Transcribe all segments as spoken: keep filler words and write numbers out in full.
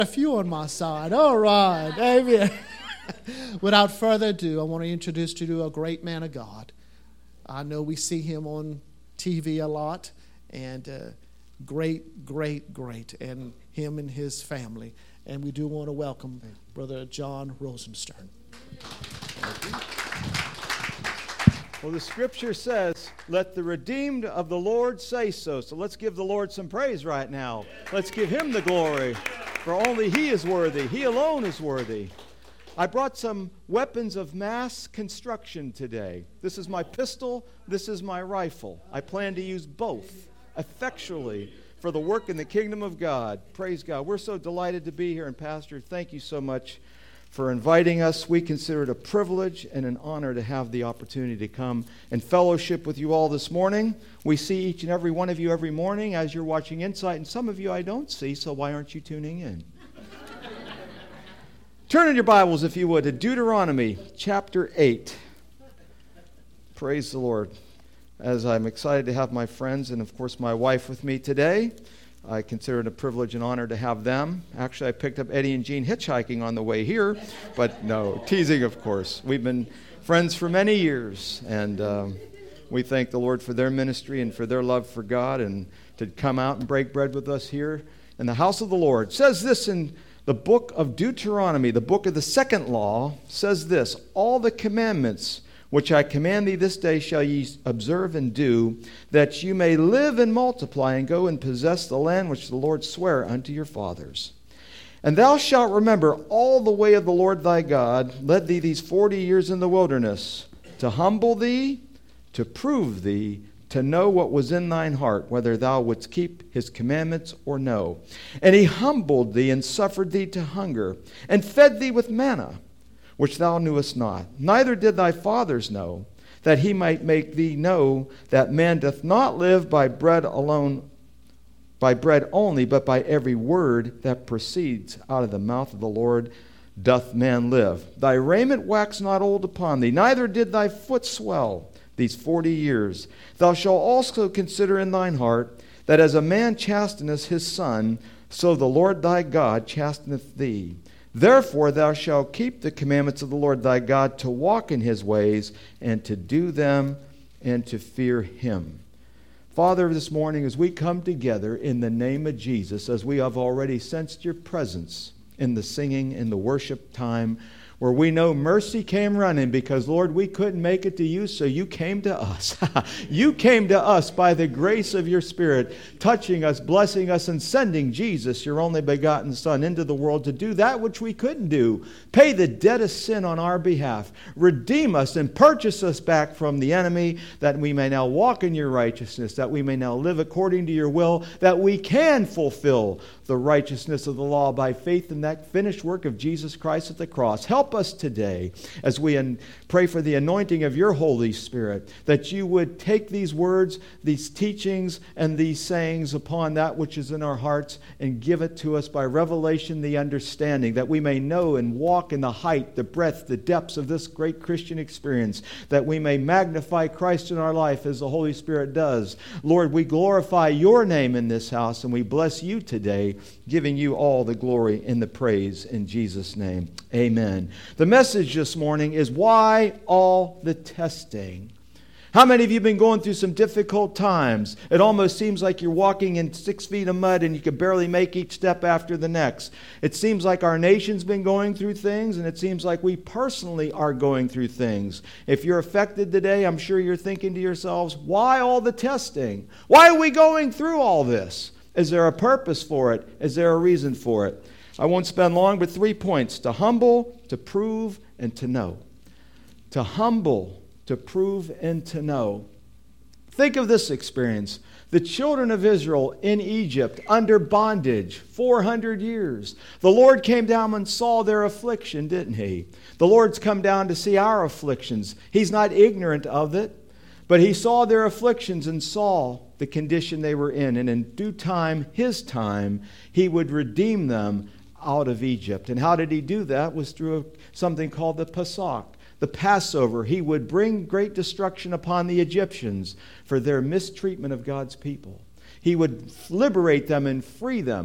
A few on my side. All right. Amen. Without further ado, I want to introduce you to a great man of God. I know we see him on T V a lot, and uh, great, great, great, and him and his family. And we do want to welcome Brother John Rosenstern. Well, the scripture says, let the redeemed of the Lord say so. So let's give the Lord some praise right now. Let's give him the glory, for only he is worthy. He alone is worthy. I brought some weapons of mass construction today. This is my pistol. This is my rifle. I plan to use both effectually for the work in the kingdom of God. Praise God. We're so delighted to be here. And Pastor, thank you so much for inviting us. We consider it a privilege and an honor to have the opportunity to come and fellowship with you all this morning. We see each and every one of you every morning as you're watching Insight, and some of you I don't see, so why aren't you tuning in? Turn in your Bibles, if you would, to Deuteronomy chapter eight. Praise the Lord. As I'm excited to have my friends and, of course, my wife with me today, I consider it a privilege and honor to have them. Actually, I picked up Eddie and Jean hitchhiking on the way here, but no, teasing, of course. We've been friends for many years, and um, we thank the Lord for their ministry and for their love for God, and to come out and break bread with us here in the house of the Lord. It says this in the book of Deuteronomy, the book of the second law, says this, all the commandments which I command thee this day shall ye observe and do, that you may live and multiply and go and possess the land which the Lord sware unto your fathers. And thou shalt remember all the way of the Lord thy God led thee these forty years in the wilderness, to humble thee, to prove thee, to know what was in thine heart, whether thou wouldst keep his commandments or no. And he humbled thee and suffered thee to hunger, and fed thee with manna, which thou knewest not, neither did thy fathers know, that he might make thee know that man doth not live by bread alone, by bread only, but by every word that proceeds out of the mouth of the Lord doth man live. Thy raiment waxed not old upon thee, neither did thy foot swell these forty years. Thou shalt also consider in thine heart, that as a man chasteneth his son, so the Lord thy God chasteneth thee. Therefore thou shalt keep the commandments of the Lord thy God, to walk in his ways, and to do them, and to fear him. Father, this morning as we come together in the name of Jesus, as we have already sensed your presence in the singing, in the worship time, where we know mercy came running because, Lord, we couldn't make it to you, so you came to us. You came to us by the grace of your Spirit, touching us, blessing us, and sending Jesus, your only begotten Son, into the world to do that which we couldn't do. Pay the debt of sin on our behalf. Redeem us and purchase us back from the enemy, that we may now walk in your righteousness, that we may now live according to your will, that we can fulfill the righteousness of the law by faith in that finished work of Jesus Christ at the cross. Help us today as we an- pray for the anointing of your Holy Spirit, that you would take these words, these teachings, and these sayings upon that which is in our hearts and give it to us by revelation, the understanding, that we may know and walk in the height, the breadth, the depths of this great Christian experience, that we may magnify Christ in our life as the Holy Spirit does. Lord, we glorify your name in this house, and we bless you today, giving you all the glory and the praise in Jesus' name. Amen. The message this morning is, why all the testing? How many of you have been going through some difficult times? It almost seems like you're walking in six feet of mud and you can barely make each step after the next. It seems like our nation's been going through things, and it seems like we personally are going through things. If you're affected today, I'm sure you're thinking to yourselves, why all the testing? Why are we going through all this? Is there a purpose for it? Is there a reason for it? I won't spend long, but three points: to humble, to prove, and to know. To humble, to prove, and to know. Think of this experience. The children of Israel in Egypt under bondage, four hundred years. The Lord came down and saw their affliction, didn't he? The Lord's come down to see our afflictions. He's not ignorant of it, but he saw their afflictions and saw the condition they were in. And in due time, his time, he would redeem them out of Egypt. And how did he do that? It was through something called the Pesach, the Passover. He would bring great destruction upon the Egyptians for their mistreatment of God's people. He would liberate them and free them.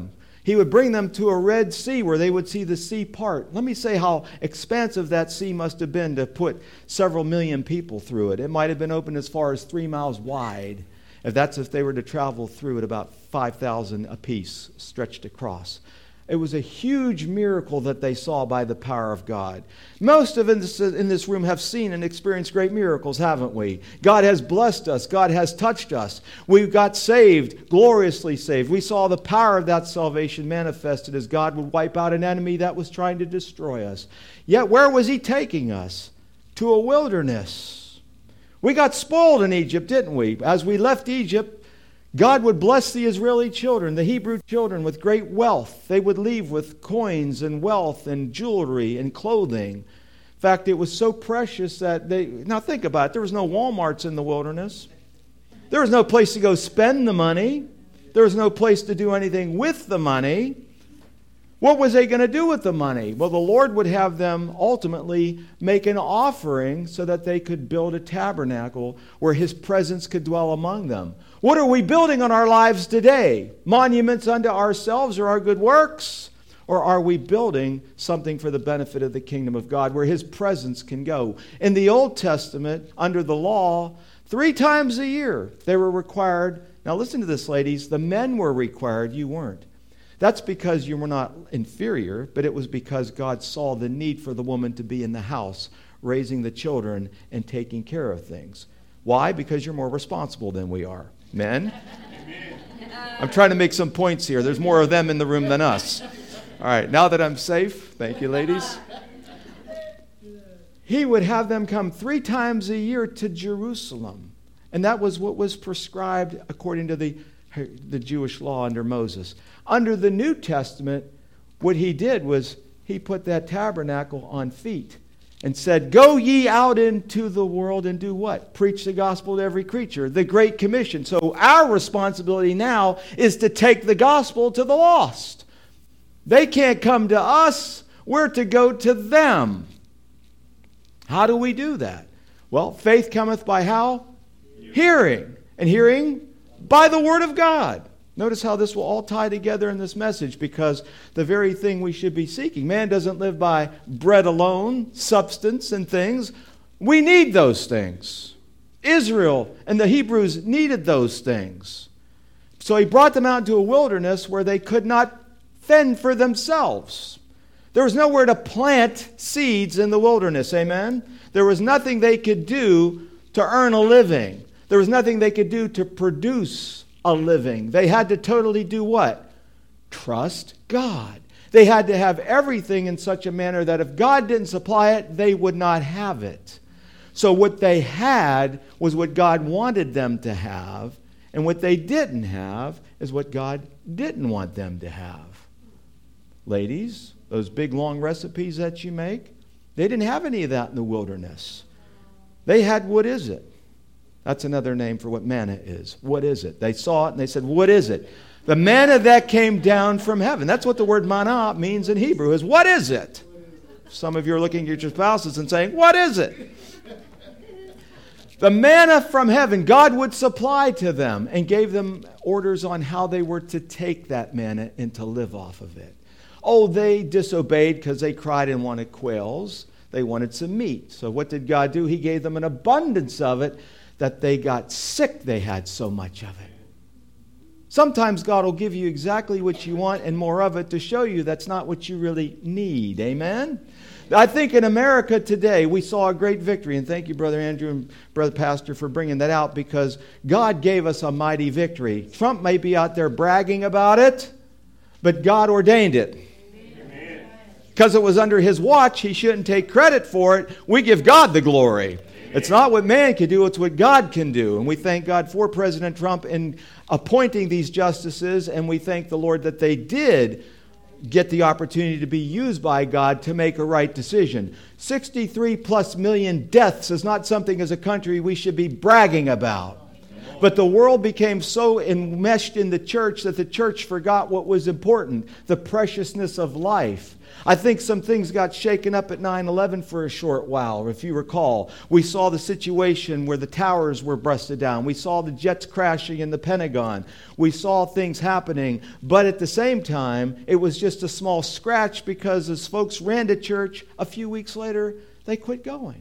He would bring them to a Red Sea where they would see the sea part. Let me say how expansive that sea must have been to put several million people through it. It might have been open as far as three miles wide. If that's if they were to travel through it about five thousand apiece stretched across. It was a huge miracle that they saw by the power of God. Most of us in this room have seen and experienced great miracles, haven't we? God has blessed us. God has touched us. We got saved, gloriously saved. We saw the power of that salvation manifested as God would wipe out an enemy that was trying to destroy us. Yet where was He taking us? To a wilderness. We got spoiled in Egypt, didn't we? As we left Egypt, God would bless the Israeli children, the Hebrew children, with great wealth. They would leave with coins and wealth and jewelry and clothing. In fact, it was so precious that they... Now think about it. There was no Walmarts in the wilderness. There was no place to go spend the money. There was no place to do anything with the money. What was they going to do with the money? Well, the Lord would have them ultimately make an offering so that they could build a tabernacle where His presence could dwell among them. What are we building on our lives today? Monuments unto ourselves or our good works? Or are we building something for the benefit of the kingdom of God where His presence can go? In the Old Testament, under the law, three times a year they were required. Now listen to this, ladies. The men were required, you weren't. That's because you were not inferior, but it was because God saw the need for the woman to be in the house, raising the children and taking care of things. Why? Because you're more responsible than we are. Men? I'm trying to make some points here. There's more of them in the room than us. All right, now that I'm safe, thank you, ladies. He would have them come three times a year to Jerusalem. And that was what was prescribed according to the, the Jewish law under Moses. Under the New Testament, what He did was He put that tabernacle on feet and said, go ye out into the world and do what? Preach the gospel to every creature. The Great Commission. So our responsibility now is to take the gospel to the lost. They can't come to us. We're to go to them. How do we do that? Well, faith cometh by how? Hearing. And hearing by the word of God. Notice how this will all tie together in this message, because the very thing we should be seeking. Man doesn't live by bread alone, substance and things. We need those things. Israel and the Hebrews needed those things. So He brought them out into a wilderness where they could not fend for themselves. There was nowhere to plant seeds in the wilderness, amen? There was nothing they could do to earn a living. There was nothing they could do to produce a living. They had to totally do what? Trust God. They had to have everything in such a manner that if God didn't supply it, they would not have it. So what they had was what God wanted them to have, and what they didn't have is what God didn't want them to have. Ladies, those big long recipes that you make, they didn't have any of that in the wilderness. They had, what is it? That's another name for what manna is. What is it? They saw it and they said, what is it? The manna that came down from heaven. That's what the word manna means in Hebrew, is what is it? Some of you are looking at your spouses and saying, what is it? The manna from heaven, God would supply to them and gave them orders on how they were to take that manna and to live off of it. Oh, they disobeyed because they cried and wanted quails. They wanted some meat. So what did God do? He gave them an abundance of it that they got sick. They had so much of it. Sometimes God will give you exactly what you want and more of it to show you that's not what you really need. Amen? I think in America today we saw a great victory, and thank you, Brother Andrew and Brother Pastor, for bringing that out, because God gave us a mighty victory. Trump may be out there bragging about it, but God ordained it. Because it was under His watch, He shouldn't take credit for it. We give God the glory. It's not what man can do, it's what God can do. And we thank God for President Trump in appointing these justices, and we thank the Lord that they did get the opportunity to be used by God to make a right decision. sixty-three plus million deaths is not something as a country we should be bragging about. But the world became so enmeshed in the church that the church forgot what was important, the preciousness of life. I think some things got shaken up at nine eleven for a short while, if you recall. We saw the situation where the towers were busted down. We saw the jets crashing in the Pentagon. We saw things happening. But at the same time, it was just a small scratch because as folks ran to church, a few weeks later, they quit going.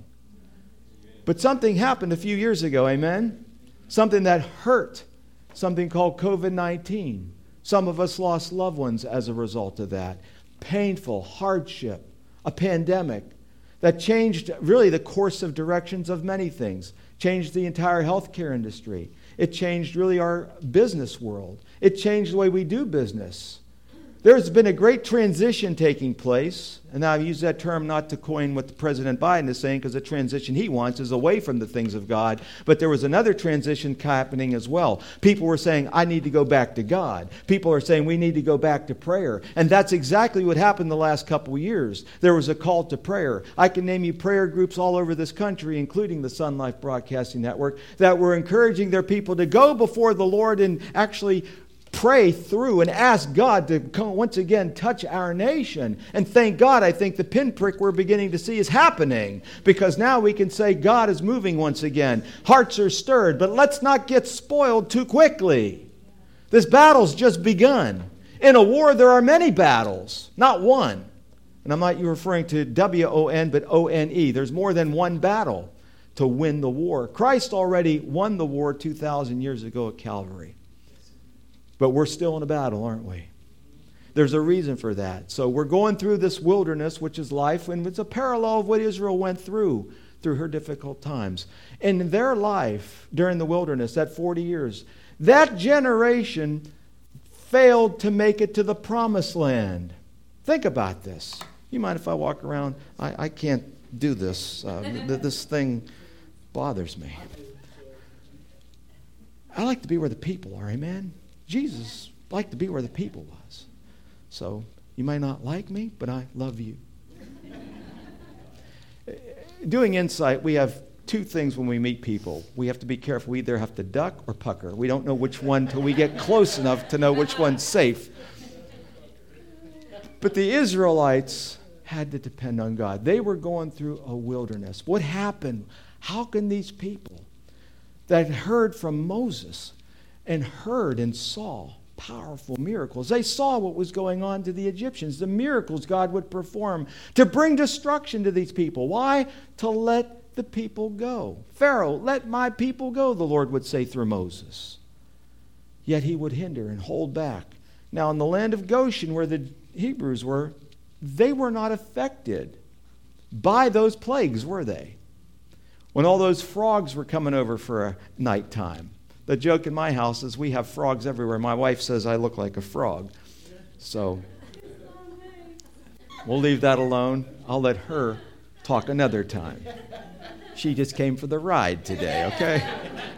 But something happened a few years ago, amen? Something that hurt, something called covid nineteen. Some of us lost loved ones as a result of that. Painful, hardship, a pandemic that changed really the course of directions of many things. Changed the entire healthcare industry. It changed really our business world. It changed the way we do business. There's been a great transition taking place, and I use that term not to coin what President Biden is saying, because the transition he wants is away from the things of God. But there was another transition happening as well. People were saying, I need to go back to God. People are saying, we need to go back to prayer. And that's exactly what happened the last couple of years. There was a call to prayer. I can name you prayer groups all over this country, including the Sun Life Broadcasting Network, that were encouraging their people to go before the Lord and actually pray through and ask God to come, once again touch our nation. And thank God, I think the pinprick we're beginning to see is happening, because now we can say God is moving once again. Hearts are stirred, but let's not get spoiled too quickly. This battle's just begun. In a war, there are many battles, not one. And I'm not referring to W O N, but O N E. There's more than one battle to win the war. Christ already won the war two thousand years ago at Calvary. But we're still in a battle, aren't we? There's a reason for that. So we're going through this wilderness, which is life, and it's a parallel of what Israel went through, through her difficult times. In their life during the wilderness, that forty years, that generation failed to make it to the promised land. Think about this. You mind if I walk around? I, I can't do this. Uh, th- this thing bothers me. I like to be where the people are, amen? Jesus liked to be where the people was. So you may not like me, but I love you. Doing insight, we have two things when we meet people. We have to be careful. We either have to duck or pucker. We don't know which one till we get close enough to know which one's safe. But the Israelites had to depend on God. They were going through a wilderness. What happened? How can these people that heard from Moses and heard and saw powerful miracles. They saw what was going on to the Egyptians, the miracles God would perform to bring destruction to these people. Why? To let the people go. Pharaoh, let my people go, the Lord would say through Moses. Yet he would hinder and hold back. Now, in the land of Goshen, where the Hebrews were, they were not affected by those plagues, were they? When all those frogs were coming over for a nighttime. The joke in my house is we have frogs everywhere. My wife says I look like a frog. So we'll leave that alone. I'll let her talk another time. She just came for the ride today, okay?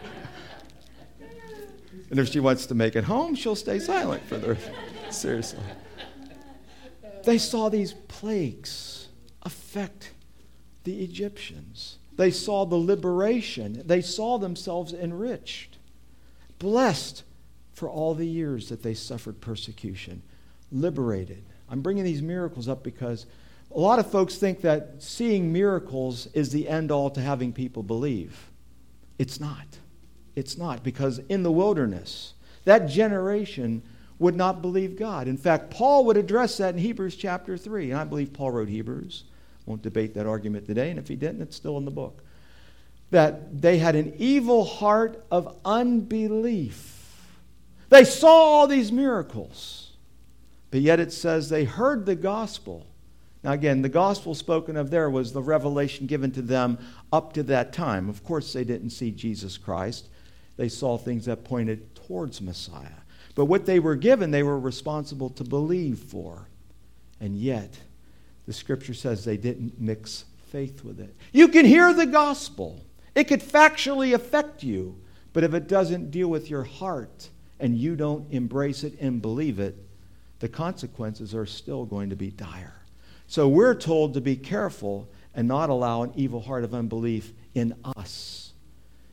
And if she wants to make it home, she'll stay silent for the... Seriously. They saw these plagues affect the Egyptians. They saw the liberation. They saw themselves enriched. Blessed for all the years that they suffered persecution. Liberated. I'm bringing these miracles up because a lot of folks think that seeing miracles is the end all to having people believe. It's not. It's not, because in the wilderness, that generation would not believe God. In fact, Paul would address that in Hebrews chapter three. And I believe Paul wrote Hebrews. Won't debate that argument today. And if he didn't, it's still in the book. That they had an evil heart of unbelief. They saw all these miracles, but yet it says they heard the gospel. Now again, the gospel spoken of there was the revelation given to them up to that time. Of course, they didn't see Jesus Christ. They saw things that pointed towards Messiah. But what they were given, they were responsible to believe for. And yet, the scripture says they didn't mix faith with it. You can hear the gospel. It could factually affect you, but if it doesn't deal with your heart and you don't embrace it and believe it, the consequences are still going to be dire. So we're told to be careful and not allow an evil heart of unbelief in us.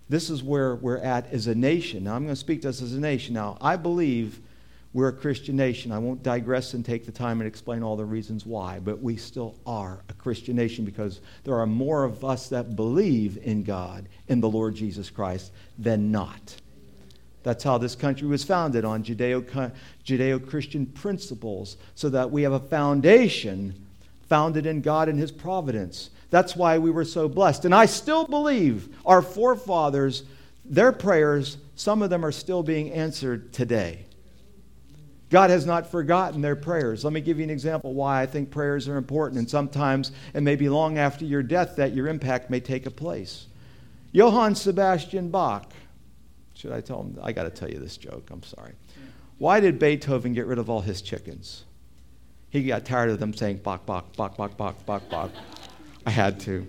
This is where we're at as a nation. Now, I'm going to speak to us as a nation. Now, I believe we're a Christian nation. I won't digress and take the time and explain all the reasons why, but we still are a Christian nation because there are more of us that believe in God, in the Lord Jesus Christ, than not. That's how this country was founded, on Judeo- Judeo-Christian principles, so that we have a foundation founded in God and His providence. That's why we were so blessed. And I still believe our forefathers, their prayers, some of them are still being answered today. God has not forgotten their prayers. Let me give you an example why I think prayers are important, and sometimes it may be long after your death that your impact may take a place. Johann Sebastian Bach. Should I tell him? I got to tell you this joke. I'm sorry. Why did Beethoven get rid of all his chickens? He got tired of them saying Bach, Bach, Bach, Bach, Bach, Bach, Bach. I had to.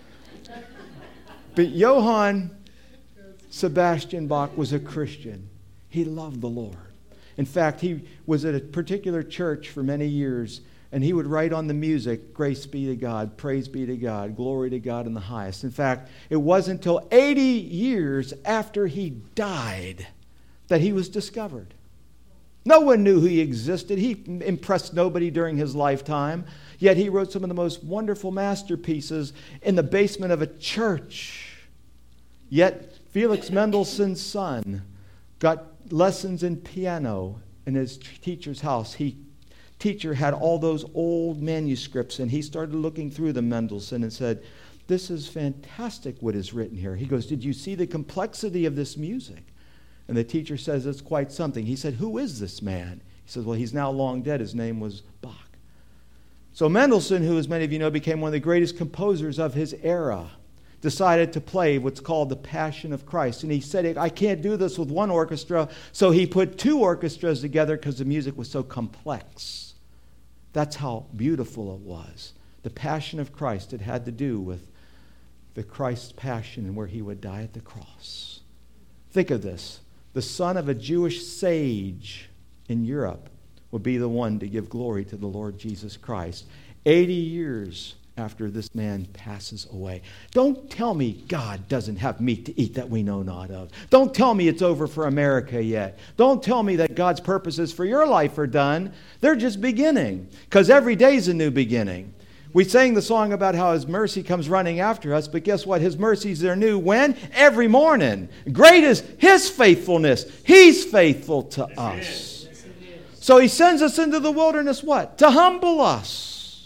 But Johann Sebastian Bach was a Christian. He loved the Lord. In fact, he was at a particular church for many years, and he would write on the music, "Grace be to God, praise be to God, glory to God in the highest." In fact, it wasn't until eighty years after he died that he was discovered. No one knew he existed. He impressed nobody during his lifetime, yet he wrote some of the most wonderful masterpieces in the basement of a church. Yet Felix Mendelssohn's son got lessons in piano in his teacher's house. He teacher had all those old manuscripts, and he started looking through them, Mendelssohn, and said, "This is fantastic what is written here." He goes, "Did you see the complexity of this music?" And the teacher says, "It's quite something." He said, "Who is this man?" He says, "Well, he's now long dead. His name was Bach." So Mendelssohn, who as many of you know became one of the greatest composers of his era, decided to play what's called the Passion of Christ. And he said, "I can't do this with one orchestra." So he put two orchestras together because the music was so complex. That's how beautiful it was. The Passion of Christ, it had to do with the Christ's passion and where he would die at the cross. Think of this. The son of a Jewish sage in Europe would be the one to give glory to the Lord Jesus Christ. eighty years after this man passes away. Don't tell me God doesn't have meat to eat that we know not of. Don't tell me it's over for America yet. Don't tell me that God's purposes for your life are done. They're just beginning, because every day is a new beginning. We sang the song about how His mercy comes running after us, but guess what? His mercies are new when? Every morning. Great is His faithfulness. He's faithful to us. So He sends us into the wilderness, what? To humble us.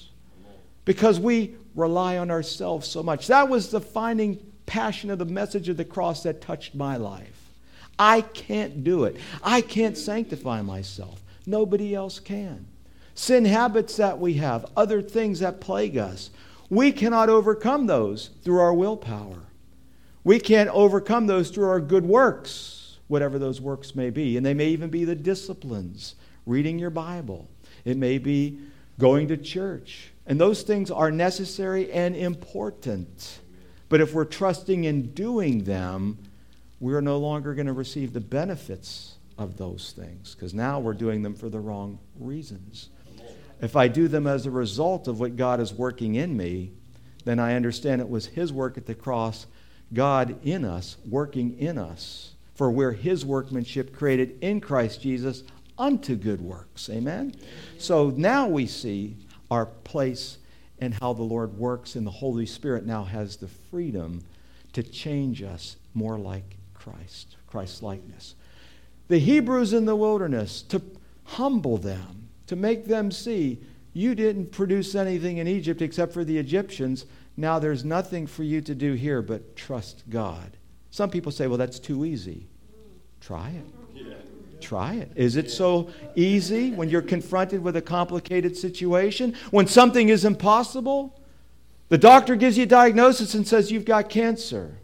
Because we rely on ourselves so much. That was the defining passion of the message of the cross that touched my life. I can't do it. I can't sanctify myself. Nobody else can. Sin habits that we have, other things that plague us, we cannot overcome those through our willpower. We can't overcome those through our good works, whatever those works may be. And they may even be the disciplines, reading your Bible. It may be going to church. And those things are necessary and important. But if we're trusting in doing them, we're no longer going to receive the benefits of those things, because now we're doing them for the wrong reasons. If I do them as a result of what God is working in me, then I understand it was His work at the cross, God in us, working in us, for we're His workmanship created in Christ Jesus unto good works. Amen? So now we see our place and how the Lord works, and the Holy Spirit now has the freedom to change us more like Christ, Christ-likeness. The Hebrews in the wilderness, to humble them, to make them see, you didn't produce anything in Egypt except for the Egyptians. Now there's nothing for you to do here but trust God. Some people say, well, that's too easy. Try it. Yeah. Try it. Is it so easy when you're confronted with a complicated situation? When something is impossible? The doctor gives you a diagnosis and says you've got cancer.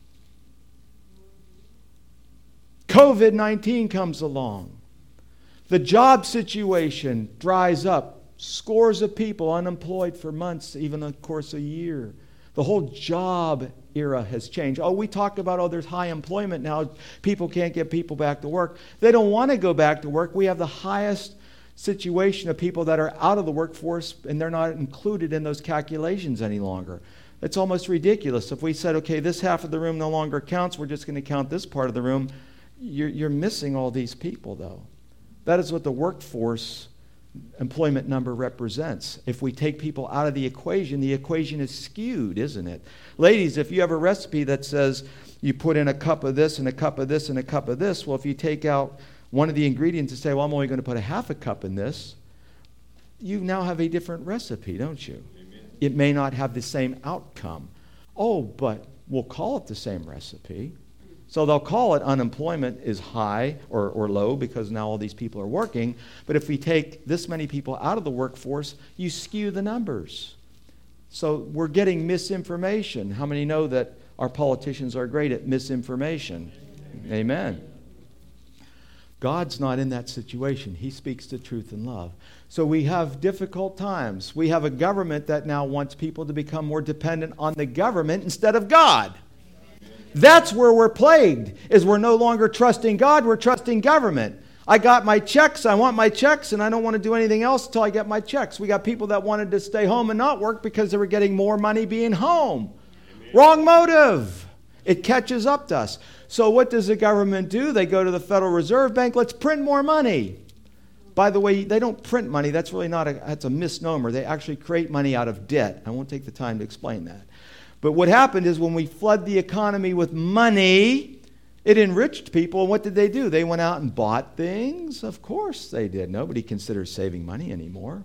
covid nineteen comes along. The job situation dries up. Scores of people unemployed for months, even of course a year. The whole job era has changed. Oh, we talk about, oh, there's high employment now. People can't get people back to work. They don't want to go back to work. We have the highest situation of people that are out of the workforce, and they're not included in those calculations any longer. It's almost ridiculous. If we said, okay, this half of the room no longer counts, we're just going to count this part of the room. You're, you're missing all these people, though. That is what the workforce employment number represents. If we take people out of the equation, the equation is skewed, isn't it? Ladies, if you have a recipe that says you put in a cup of this and a cup of this and a cup of this, well, if you take out one of the ingredients and say, well, I'm only going to put a half a cup in this, you now have a different recipe, don't you? Amen. It may not have the same outcome. Oh, but we'll call it the same recipe. So they'll call it unemployment is high or, or low because now all these people are working. But if we take this many people out of the workforce, you skew the numbers. So we're getting misinformation. How many know that our politicians are great at misinformation? Amen. Amen. God's not in that situation. He speaks the truth in love. So we have difficult times. We have a government that now wants people to become more dependent on the government instead of God. That's where we're plagued, is we're no longer trusting God, we're trusting government. I got my checks, I want my checks, and I don't want to do anything else until I get my checks. We got people that wanted to stay home and not work because they were getting more money being home. Amen. Wrong motive. It catches up to us. So what does the government do? They go to the Federal Reserve Bank, let's print more money. By the way, they don't print money. That's really not a, that's a misnomer. They actually create money out of debt. I won't take the time to explain that. But what happened is when we flood the economy with money, it enriched people. And what did they do? They went out and bought things? Of course they did. Nobody considers saving money anymore.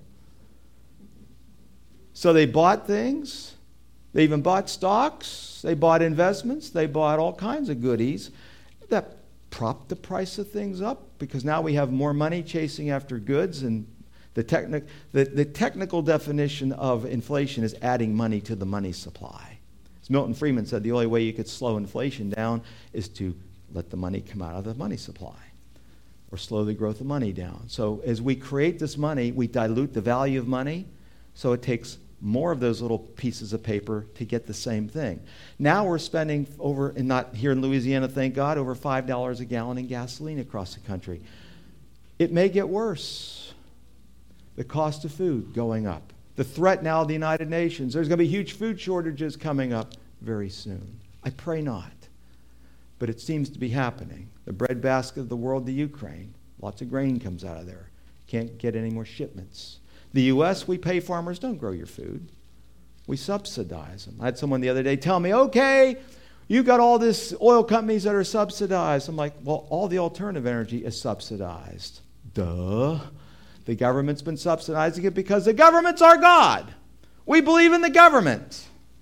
So they bought things. They even bought stocks. They bought investments. They bought all kinds of goodies. That propped the price of things up because now we have more money chasing after goods. And the, techni- the, the technical definition of inflation is adding money to the money supply. As Milton Friedman said, the only way you could slow inflation down is to let the money come out of the money supply or slow the growth of money down. So as we create this money, we dilute the value of money, so it takes more of those little pieces of paper to get the same thing. Now we're spending over, and not here in Louisiana, thank God, over five dollars a gallon in gasoline across the country. It may get worse. The cost of food going up. The threat now of the United Nations. There's going to be huge food shortages coming up very soon. I pray not. But it seems to be happening. The breadbasket of the world, the Ukraine. Lots of grain comes out of there. Can't get any more shipments. The U S, we pay farmers, don't grow your food. We subsidize them. I had someone the other day tell me, okay, you got all these oil companies that are subsidized. I'm like, well, all the alternative energy is subsidized. Duh. The government's been subsidizing it because the government's our God. We believe in the government.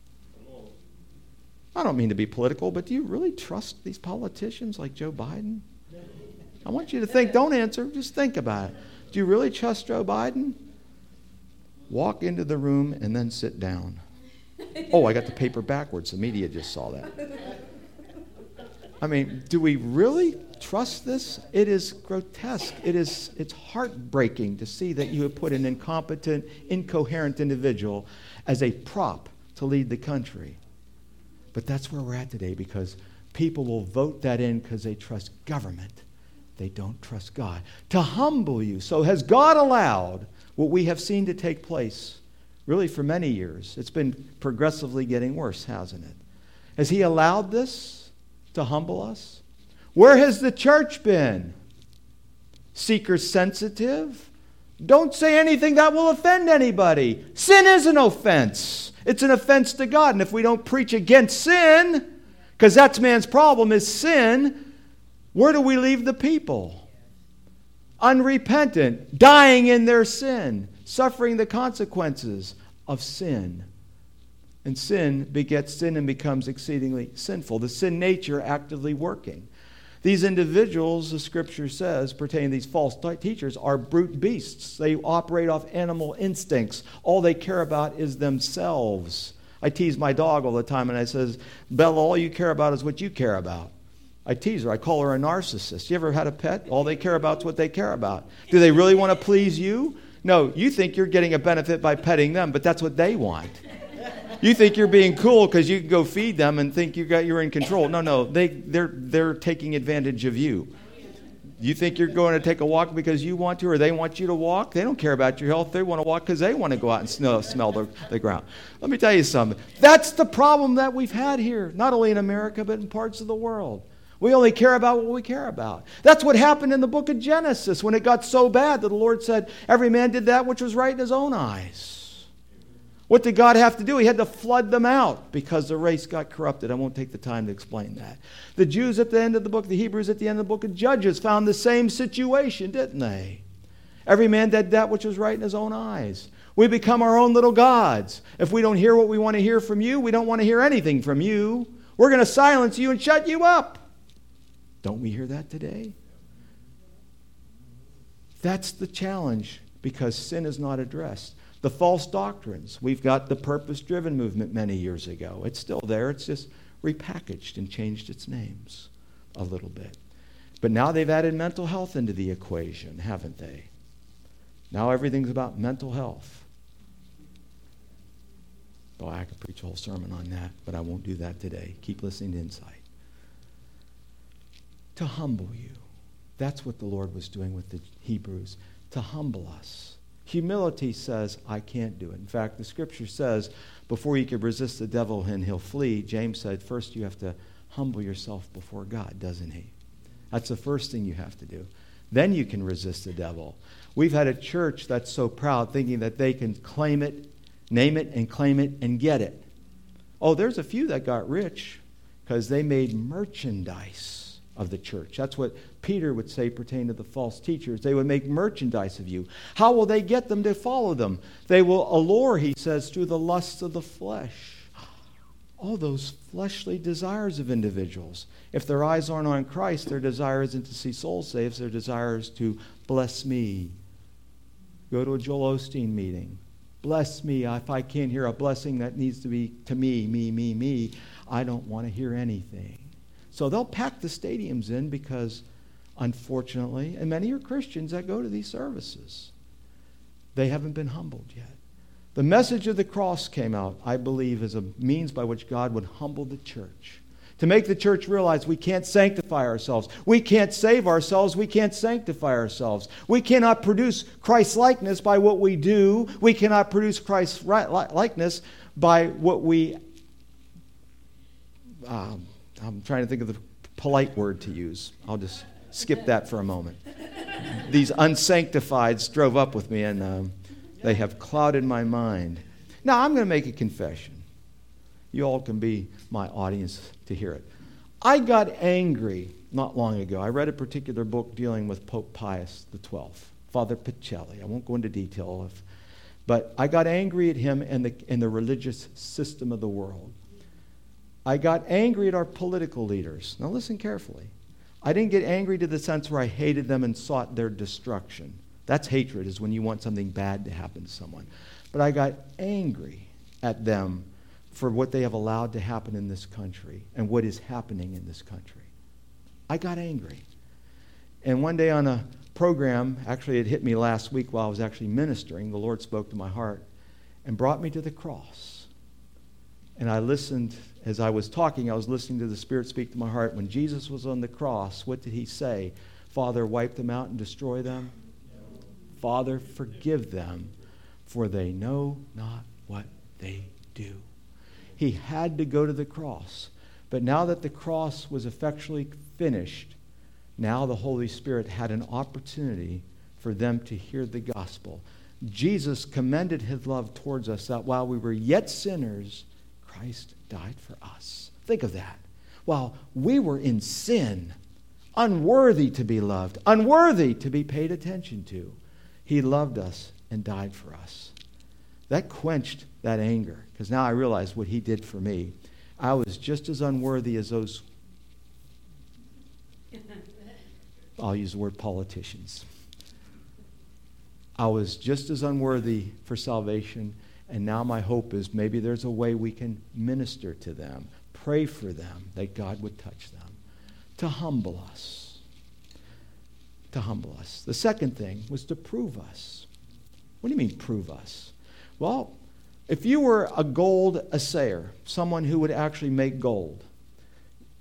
I don't mean to be political, but do you really trust these politicians like Joe Biden? I want you to think, don't answer, just think about it. Do you really trust Joe Biden? Walk into the room and then sit down. Oh, I got the paper backwards. The media just saw that. I mean, do we really trust this? It is grotesque. It is, it's heartbreaking to see that you have put an incompetent, incoherent individual as a prop to lead the country. But that's where we're at today because people will vote that in because they trust government. They don't trust God. To humble you. So has God allowed what we have seen to take place really for many years? It's been progressively getting worse, hasn't it? Has He allowed this to humble us? Where has the church been? Seeker sensitive? Don't say anything that will offend anybody. Sin is an offense. It's an offense to God. And if we don't preach against sin, because that's man's problem is sin, where do we leave the people? Unrepentant, dying in their sin, suffering the consequences of sin. And sin begets sin and becomes exceedingly sinful. The sin nature actively working. These individuals, the Scripture says, pertaining to these false teachers, are brute beasts. They operate off animal instincts. All they care about is themselves. I tease my dog all the time and I says, Bella, all you care about is what you care about. I tease her. I call her a narcissist. You ever had a pet? All they care about is what they care about. Do they really want to please you? No, you think you're getting a benefit by petting them, but that's what they want. You think you're being cool because you can go feed them and think you got you're in control. No, no, they they're they're taking advantage of you. You think you're going to take a walk because you want to, or they want you to walk? They don't care about your health. They want to walk because they want to go out and smell, smell the, the ground. Let me tell you something. That's the problem that we've had here, not only in America, but in parts of the world. We only care about what we care about. That's what happened in the book of Genesis when it got so bad that the Lord said, every man did that which was right in his own eyes. What did God have to do? He had to flood them out because the race got corrupted. I won't take the time to explain that. The Jews at the end of the book, the Hebrews at the end of the book of Judges found the same situation, didn't they? Every man did that which was right in his own eyes. We become our own little gods. If we don't hear what we want to hear from you, we don't want to hear anything from you. We're going to silence you and shut you up. Don't we hear that today? That's the challenge because sin is not addressed. The false doctrines. We've got the purpose-driven movement many years ago. It's still there. It's just repackaged and changed its names a little bit. But now they've added mental health into the equation, haven't they? Now everything's about mental health. Boy, I could preach a whole sermon on that, but I won't do that today. Keep listening to Insight. To humble you. That's what the Lord was doing with the Hebrews. To humble us. Humility says, I can't do it. In fact, the scripture says, before you can resist the devil and he'll flee, James said, first you have to humble yourself before God, doesn't he? That's the first thing you have to do. Then you can resist the devil. We've had a church that's so proud, thinking that they can claim it, name it, and claim it, and get it. Oh, there's a few that got rich because they made merchandise of the church. That's what Peter would say pertaining to the false teachers. They would make merchandise of you. How will they get them to follow them? They will allure, he says, through the lusts of the flesh. All those fleshly desires of individuals. If their eyes aren't on Christ, their desire isn't to see souls saved. Their desire is to bless me. Go to a Joel Osteen meeting. Bless me. If I can't hear a blessing that needs to be to me, me, me, me, I don't want to hear anything. So they'll pack the stadiums in because, unfortunately, and many are Christians that go to these services, they haven't been humbled yet. The message of the cross came out, I believe, as a means by which God would humble the church. To make the church realize we can't sanctify ourselves. We can't save ourselves. We can't sanctify ourselves. We cannot produce Christ's likeness by what we do. We cannot produce Christ's likeness by what we... Um, I'm trying to think of the polite word to use. I'll just skip that for a moment. These unsanctifieds drove up with me, and um, they have clouded my mind. Now, I'm going to make a confession. You all can be my audience to hear it. I got angry not long ago. I read a particular book dealing with Pope Pius the twelfth, Father Pacelli. I won't go into detail of, but I got angry at him and the, and the religious system of the world. I got angry at our political leaders. Now listen carefully. I didn't get angry to the sense where I hated them and sought their destruction. That's hatred, is when you want something bad to happen to someone. But I got angry at them for what they have allowed to happen in this country and what is happening in this country. I got angry. And one day on a program, actually it hit me last week while I was actually ministering, the Lord spoke to my heart and brought me to the cross. And I listened, as I was talking, I was listening to the Spirit speak to my heart. When Jesus was on the cross, what did he say? Father, wipe them out and destroy them. Father, forgive them, for they know not what they do. He had to go to the cross. But now that the cross was effectually finished, now the Holy Spirit had an opportunity for them to hear the gospel. Jesus commended his love towards us that while we were yet sinners, Christ died for us. Think of that. While we were in sin, unworthy to be loved, unworthy to be paid attention to, he loved us and died for us. That quenched that anger, because now I realize what he did for me. I was just as unworthy as those, I'll use the word politicians. I was just as unworthy for salvation. And now my hope is maybe there's a way we can minister to them, pray for them, that God would touch them, to humble us. To humble us. The second thing was to prove us. What do you mean prove us? Well, if you were a gold assayer, someone who would actually make gold,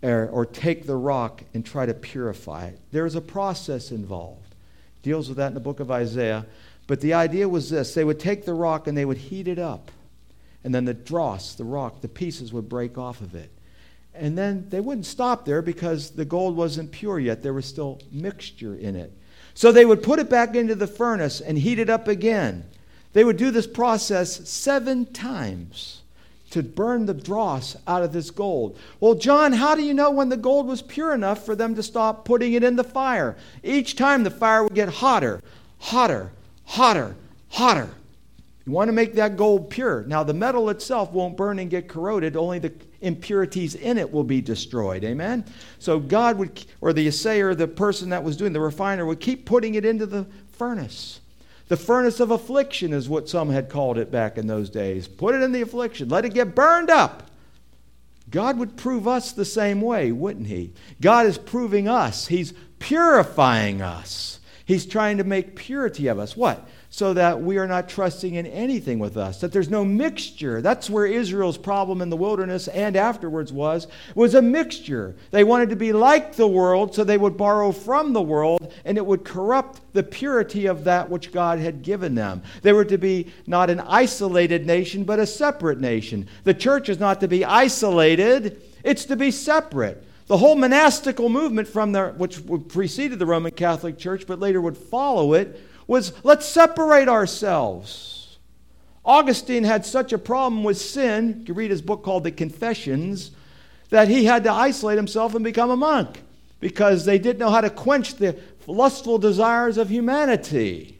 or, or take the rock and try to purify it. There's a process involved. Deals with that in the book of Isaiah. But the idea was this. They would take the rock and they would heat it up. And then the dross, the rock, the pieces would break off of it. And then they wouldn't stop there because the gold wasn't pure yet. There was still mixture in it. So they would put it back into the furnace and heat it up again. They would do this process seven times to burn the dross out of this gold. Well, John, how do you know when the gold was pure enough for them to stop putting it in the fire? Each time the fire would get hotter, hotter, hotter, hotter. You want to make that gold pure. Now, the metal itself won't burn and get corroded. Only the impurities in it will be destroyed. Amen? So God would, or the assayer, the person that was doing, the refiner, would keep putting it into the furnace. The furnace of affliction is what some had called it back in those days. Put it in the affliction. Let it get burned up. God would prove us the same way, wouldn't he? God is proving us. He's purifying us. He's trying to make purity of us. What? So that we are not trusting in anything with us. That there's no mixture. That's where Israel's problem in the wilderness and afterwards was, was a mixture. They wanted to be like the world, so they would borrow from the world, and it would corrupt the purity of that which God had given them. They were to be not an isolated nation, but a separate nation. The church is not to be isolated. It's to be separate. The whole monastical movement from the, which preceded the Roman Catholic Church, but later would follow it, was let's separate ourselves. Augustine had such a problem with sin, you can read his book called The Confessions, that he had to isolate himself and become a monk because they didn't know how to quench the lustful desires of humanity.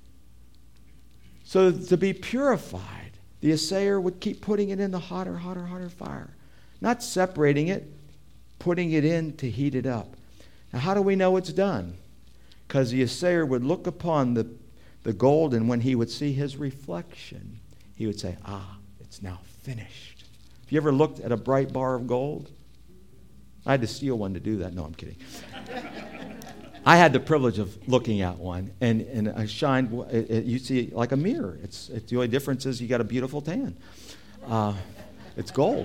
So to be purified, the assayer would keep putting it in the hotter, hotter, hotter fire. Not separating it, putting it in to heat it up. Now how do we know it's done? Because the assayer would look upon the, the gold, and when he would see his reflection, he would say, ah, it's now finished. Have you ever looked at a bright bar of gold? I had to steal one to do that. No, I'm kidding. I had the privilege of looking at one, and, and I shined, it, it, you see it like a mirror. It's, it's the only difference is you got a beautiful tan. Uh, it's gold.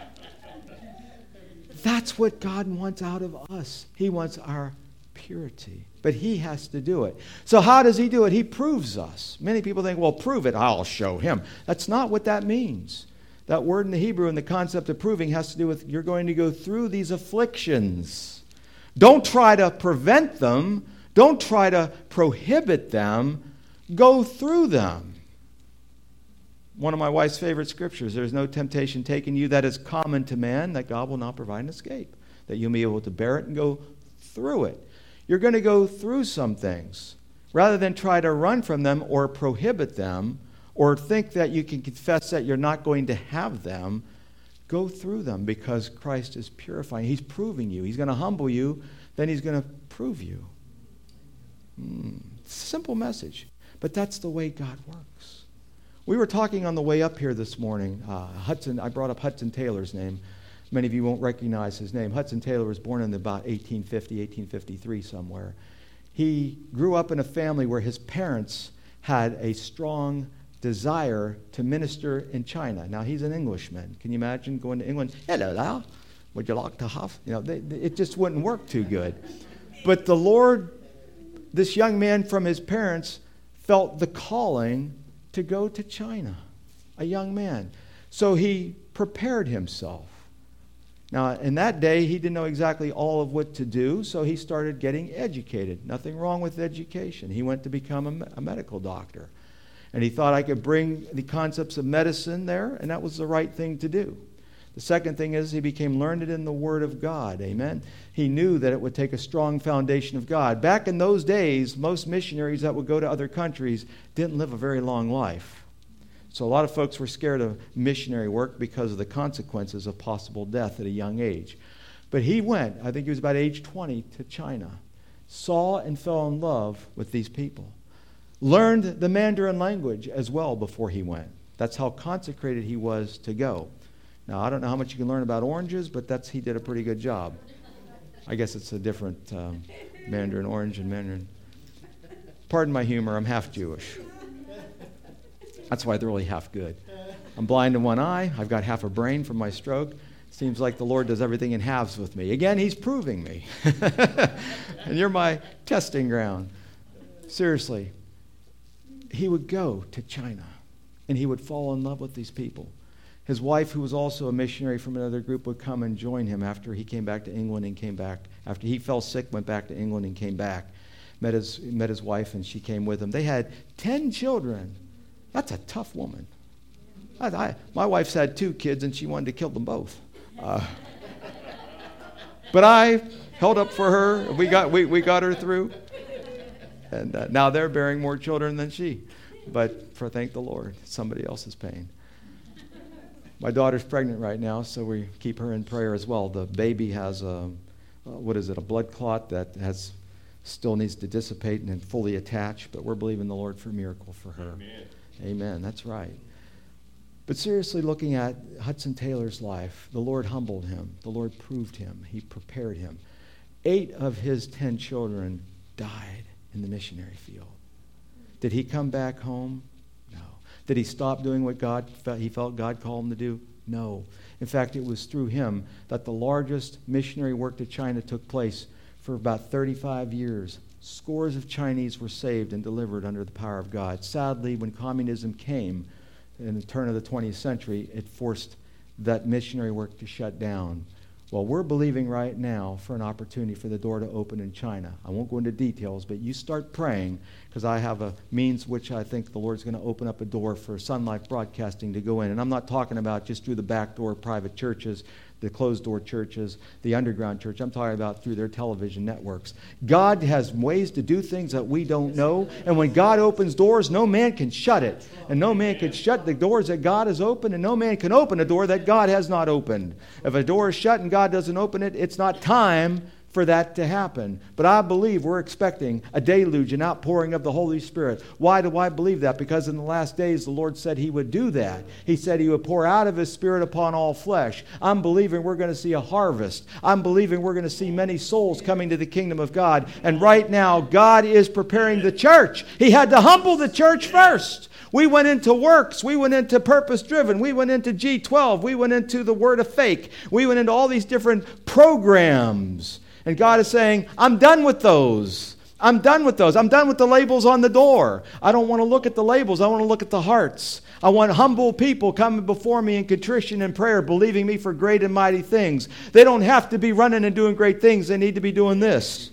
That's what God wants out of us. He wants our purity. But he has to do it. So how does he do it? He proves us. Many people think, well, prove it. I'll show him. That's not what that means. That word in the Hebrew and the concept of proving has to do with you're going to go through these afflictions. Don't try to prevent them. Don't try to prohibit them. Go through them. One of my wife's favorite scriptures, there is no temptation taken you that is common to man, that God will not provide an escape, that you'll be able to bear it and go through it. You're going to go through some things. Rather than try to run from them or prohibit them or think that you can confess that you're not going to have them, go through them because Christ is purifying. He's proving you. He's going to humble you, then he's going to prove you. Mm, simple message, but that's the way God works. We were talking on the way up here this morning. Uh, Hudson, I brought up Hudson Taylor's name. Many of you won't recognize his name. Hudson Taylor was born in about eighteen fifty, eighteen fifty-three somewhere. He grew up in a family where his parents had a strong desire to minister in China. Now, he's an Englishman. Can you imagine going to England? Hello there. Would you like to have? You know, they, it just wouldn't work too good. But the Lord, this young man from his parents, felt the calling to go to China, a young man. So he prepared himself. Now, in that day, he didn't know exactly all of what to do, so he started getting educated. Nothing wrong with education. He went to become a, a medical doctor. And he thought I could bring the concepts of medicine there, and that was the right thing to do. The second thing is he became learned in the Word of God. Amen? He knew that it would take a strong foundation of God. Back in those days, most missionaries that would go to other countries didn't live a very long life. So a lot of folks were scared of missionary work because of the consequences of possible death at a young age. But he went, I think he was about age twenty, to China, saw and fell in love with these people, learned the Mandarin language as well before he went. That's how consecrated he was to go. Now, I don't know how much you can learn about oranges, but that's he did a pretty good job. I guess it's a different um, Mandarin orange and Mandarin. Pardon my humor, I'm half Jewish. That's why they're really half good. I'm blind in one eye. I've got half a brain from my stroke. Seems like the Lord does everything in halves with me. Again, he's proving me. And you're my testing ground. Seriously. He would go to China, and he would fall in love with these people. His wife, who was also a missionary from another group, would come and join him after he came back to England and came back. After he fell sick, went back to England and came back. Met his, met his wife, and she came with him. They had ten children. That's a tough woman. I, I, my wife's had two kids, and she wanted to kill them both. Uh, but I held up for her. We got, we, we got her through. And uh, now they're bearing more children than she. But for thank the Lord, somebody else is paying. My daughter's pregnant right now, so we keep her in prayer as well. The baby has a, uh, what is it, a blood clot that has still needs to dissipate and then fully attach, but we're believing the Lord for a miracle for her. Amen. Amen, that's right. But seriously, looking at Hudson Taylor's life, the Lord humbled him. The Lord proved him. He prepared him. Eight of his ten children died in the missionary field. Did he come back home? No. Did he stop doing what God he felt God called him to do? No. In fact, it was through him that the largest missionary work to China took place for about thirty-five years. Scores of Chinese were saved and delivered under the power of God. Sadly, when communism came in the turn of the twentieth century, it forced that missionary work to shut down. Well, we're believing right now for an opportunity for the door to open in China. I won't go into details, but you start praying, because I have a means which I think the Lord's going to open up a door for Sun Life Broadcasting to go in. And I'm not talking about just through the back door private churches, the closed-door churches, the underground church. I'm talking about through their television networks. God has ways to do things that we don't know. And when God opens doors, no man can shut it. And no man can shut the doors that God has opened, and no man can open a door that God has not opened. If a door is shut and God doesn't open it, it's not time for that to happen. But I believe we're expecting a deluge, an outpouring of the Holy Spirit. Why do I believe that? Because in the last days, the Lord said he would do that. He said he would pour out of his Spirit upon all flesh. I'm believing we're going to see a harvest. I'm believing we're going to see many souls coming to the kingdom of God. And right now, God is preparing the church. He had to humble the church first. We went into works. We went into purpose-driven. We went into G twelve. We went into the Word of Faith. We went into all these different programs. And God is saying, I'm done with those. I'm done with those. I'm done with the labels on the door. I don't want to look at the labels. I want to look at the hearts. I want humble people coming before me in contrition and prayer, believing me for great and mighty things. They don't have to be running and doing great things. They need to be doing this.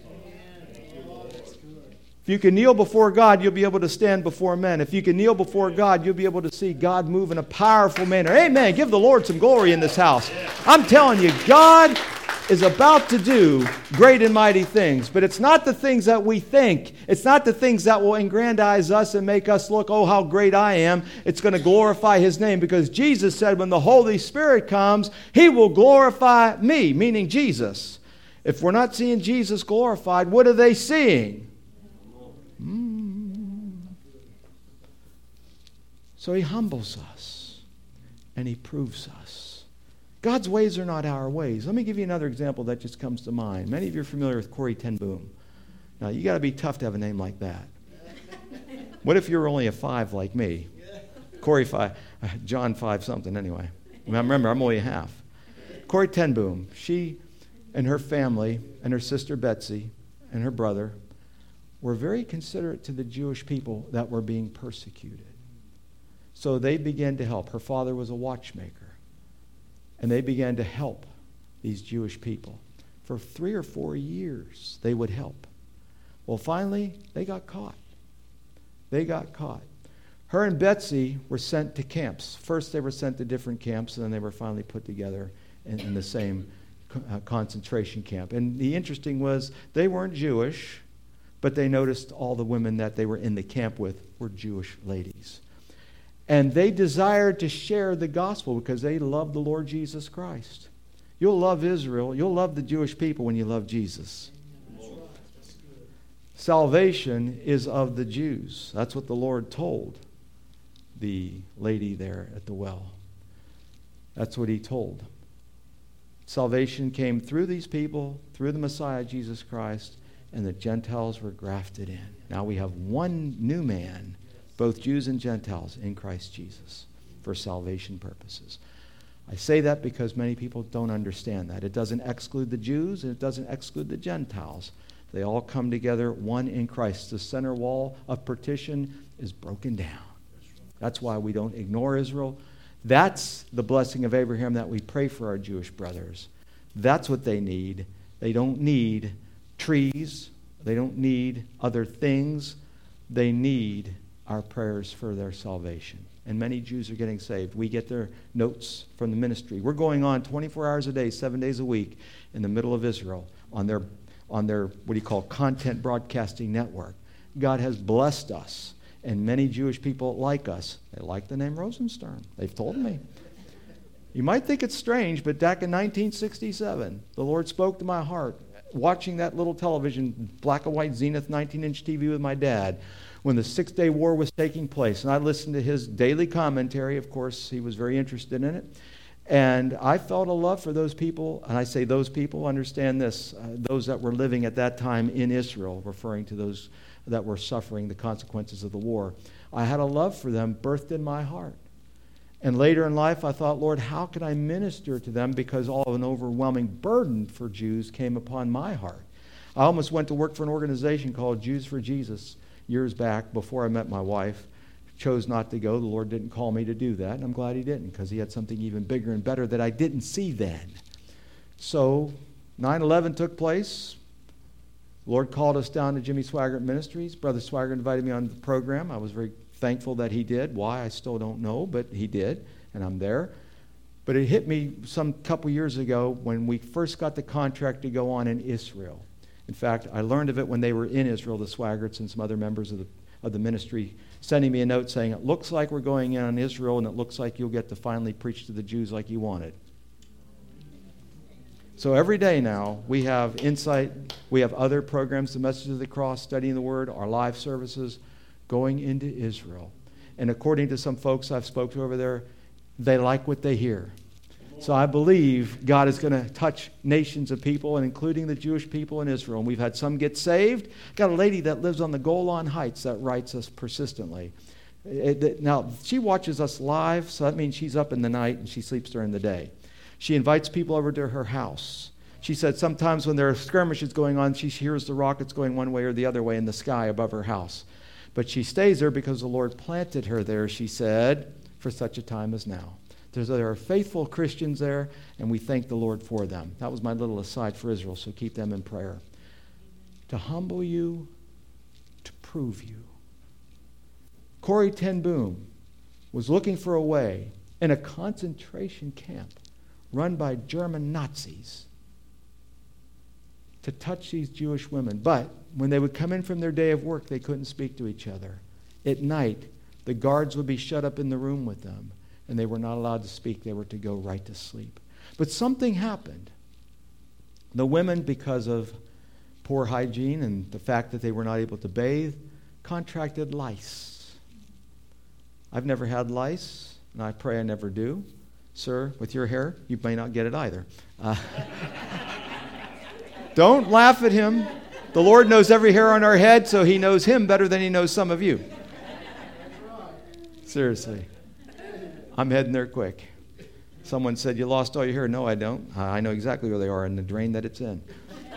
If you can kneel before God, you'll be able to stand before men. If you can kneel before God, you'll be able to see God move in a powerful manner. Amen. Give the Lord some glory in this house. I'm telling you, God is about to do great and mighty things. But it's not the things that we think. It's not the things that will aggrandize us and make us look, oh, how great I am. It's going to glorify his name, because Jesus said when the Holy Spirit comes, he will glorify me, meaning Jesus. If we're not seeing Jesus glorified, what are they seeing? Mm. So he humbles us and he proves us. God's ways are not our ways. Let me give you another example that just comes to mind. Many of you are familiar with Corrie ten Boom. Now, you got to be tough to have a name like that. What if you're only a five like me? Corrie five, uh, John five something anyway. I mean, remember, I'm only a half. Corrie ten Boom, she and her family and her sister Betsy and her brother were very considerate to the Jewish people that were being persecuted. So they began to help. Her father was a watchmaker. And they began to help these Jewish people. For three or four years, they would help. Well, finally, they got caught. They got caught. Her and Betsy were sent to camps. First, they were sent to different camps, and then they were finally put together in, in the same uh, concentration camp. And the interesting was, they weren't Jewish, but they noticed all the women that they were in the camp with were Jewish ladies. And they desired to share the gospel because they loved the Lord Jesus Christ. You'll love Israel. You'll love the Jewish people when you love Jesus. Salvation is of the Jews. That's what the Lord told the lady there at the well. That's what he told. Salvation came through these people, through the Messiah, Jesus Christ, and the Gentiles were grafted in. Now we have one new man, both Jews and Gentiles, in Christ Jesus for salvation purposes. I say that because many people don't understand that. It doesn't exclude the Jews and it doesn't exclude the Gentiles. They all come together, one in Christ. The center wall of partition is broken down. That's why we don't ignore Israel. That's the blessing of Abraham that we pray for our Jewish brothers. That's what they need. They don't need trees. They don't need other things. They need our prayers for their salvation. And many Jews are getting saved. We get their notes from the ministry. We're going on twenty-four hours a day, seven days a week in the middle of Israel on their, on their what do you call, content broadcasting network. God has blessed us. And many Jewish people like us. They like the name Rosenstern. They've told me. You might think it's strange, but back in nineteen sixty-seven, the Lord spoke to my heart, watching that little television, black and white Zenith nineteen-inch T V with my dad, when the Six-Day War was taking place. And I listened to his daily commentary. Of course, he was very interested in it. And I felt a love for those people. And I say those people, understand this, uh, those that were living at that time in Israel, referring to those that were suffering the consequences of the war. I had a love for them birthed in my heart. And later in life, I thought, Lord, how can I minister to them? Because all of an overwhelming burden for Jews came upon my heart. I almost went to work for an organization called Jews for Jesus years back before I met my wife. Chose not to go. The Lord didn't call me to do that. And I'm glad he didn't, because he had something even bigger and better that I didn't see then. So nine eleven took place. The Lord called us down to Jimmy Swaggart Ministries. Brother Swaggart invited me on the program. I was very thankful that he did. Why, I still don't know, but he did, and I'm there. But it hit me some couple years ago when we first got the contract to go on in Israel. In fact, I learned of it when they were in Israel, the Swaggarts and some other members of the of the ministry, sending me a note saying, it looks like we're going in on Israel, and it looks like you'll get to finally preach to the Jews like you wanted. So every day now, we have insight, we have other programs, the Message of the Cross, Studying the Word, our live services, going into Israel. And according to some folks I've spoken to over there, they like what they hear. So I believe God is going to touch nations of people, and including the Jewish people in Israel. And we've had some get saved. Got a lady that lives on the Golan Heights that writes us persistently. It, it, now, she watches us live, so that means she's up in the night and she sleeps during the day. She invites people over to her house. She said sometimes when there are skirmishes going on, she hears the rockets going one way or the other way in the sky above her house. But she stays there because the Lord planted her there, she said, for such a time as now. There's, there are faithful Christians there, and we thank the Lord for them. That was my little aside for Israel, so keep them in prayer. To humble you, to prove you. Corrie ten Boom was looking for a way in a concentration camp run by German Nazis to touch these Jewish women. But when they would come in from their day of work, they couldn't speak to each other. At night, the guards would be shut up in the room with them, and they were not allowed to speak. They were to go right to sleep. But something happened. The women, because of poor hygiene and the fact that they were not able to bathe, contracted lice. I've never had lice, and I pray I never do. Sir, with your hair, you may not get it either. Uh, don't laugh at him. The Lord knows every hair on our head, so he knows him better than he knows some of you. Seriously. I'm heading there quick. Someone said, you lost all your hair. No, I don't. I know exactly where they are in the drain that it's in.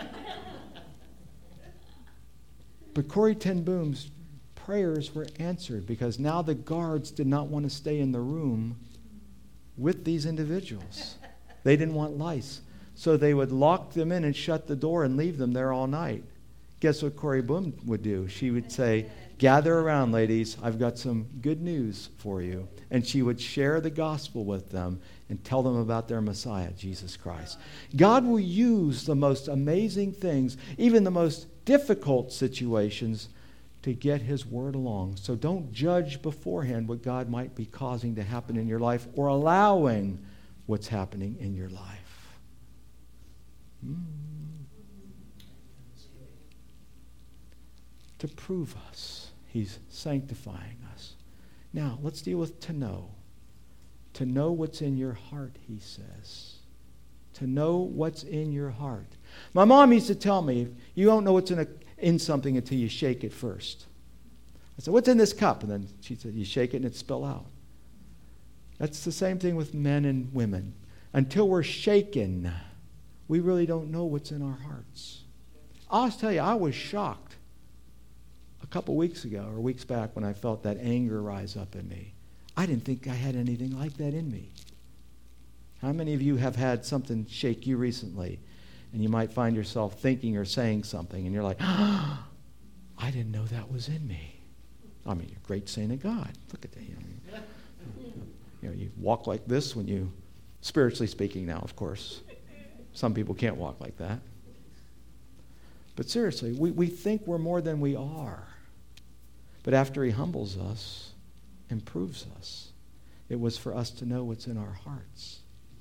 But Corrie ten Boom's prayers were answered because now the guards did not want to stay in the room with these individuals. They didn't want lice. So they would lock them in and shut the door and leave them there all night. Guess what Corrie Boom would do? She would say, gather around, ladies. I've got some good news for you. And she would share the gospel with them and tell them about their Messiah, Jesus Christ. God will use the most amazing things, even the most difficult situations, to get his word along. So don't judge beforehand what God might be causing to happen in your life or allowing what's happening in your life. Mm. To prove us. He's sanctifying us. Now, let's deal with to know. To know what's in your heart, he says. To know what's in your heart. My mom used to tell me, you don't know what's in, a, in something until you shake it first. I said, what's in this cup? And then she said, you shake it and it spill out. That's the same thing with men and women. until we're shaken, we really don't know what's in our hearts. I'll tell you, I was shocked a couple weeks ago or weeks back when I felt that anger rise up in me. I didn't think I had anything like that in me. How many of you have had something shake you recently, and you might find yourself thinking or saying something, and you're like, oh, I didn't know that was in me. I mean, you're a great saint of God. Look at that. You know, you know, you walk like this when you, spiritually speaking now, of course. Some people can't walk like that. But seriously, we, we think we're more than we are. But after he humbles us and proves us, it was for us to know what's in our hearts.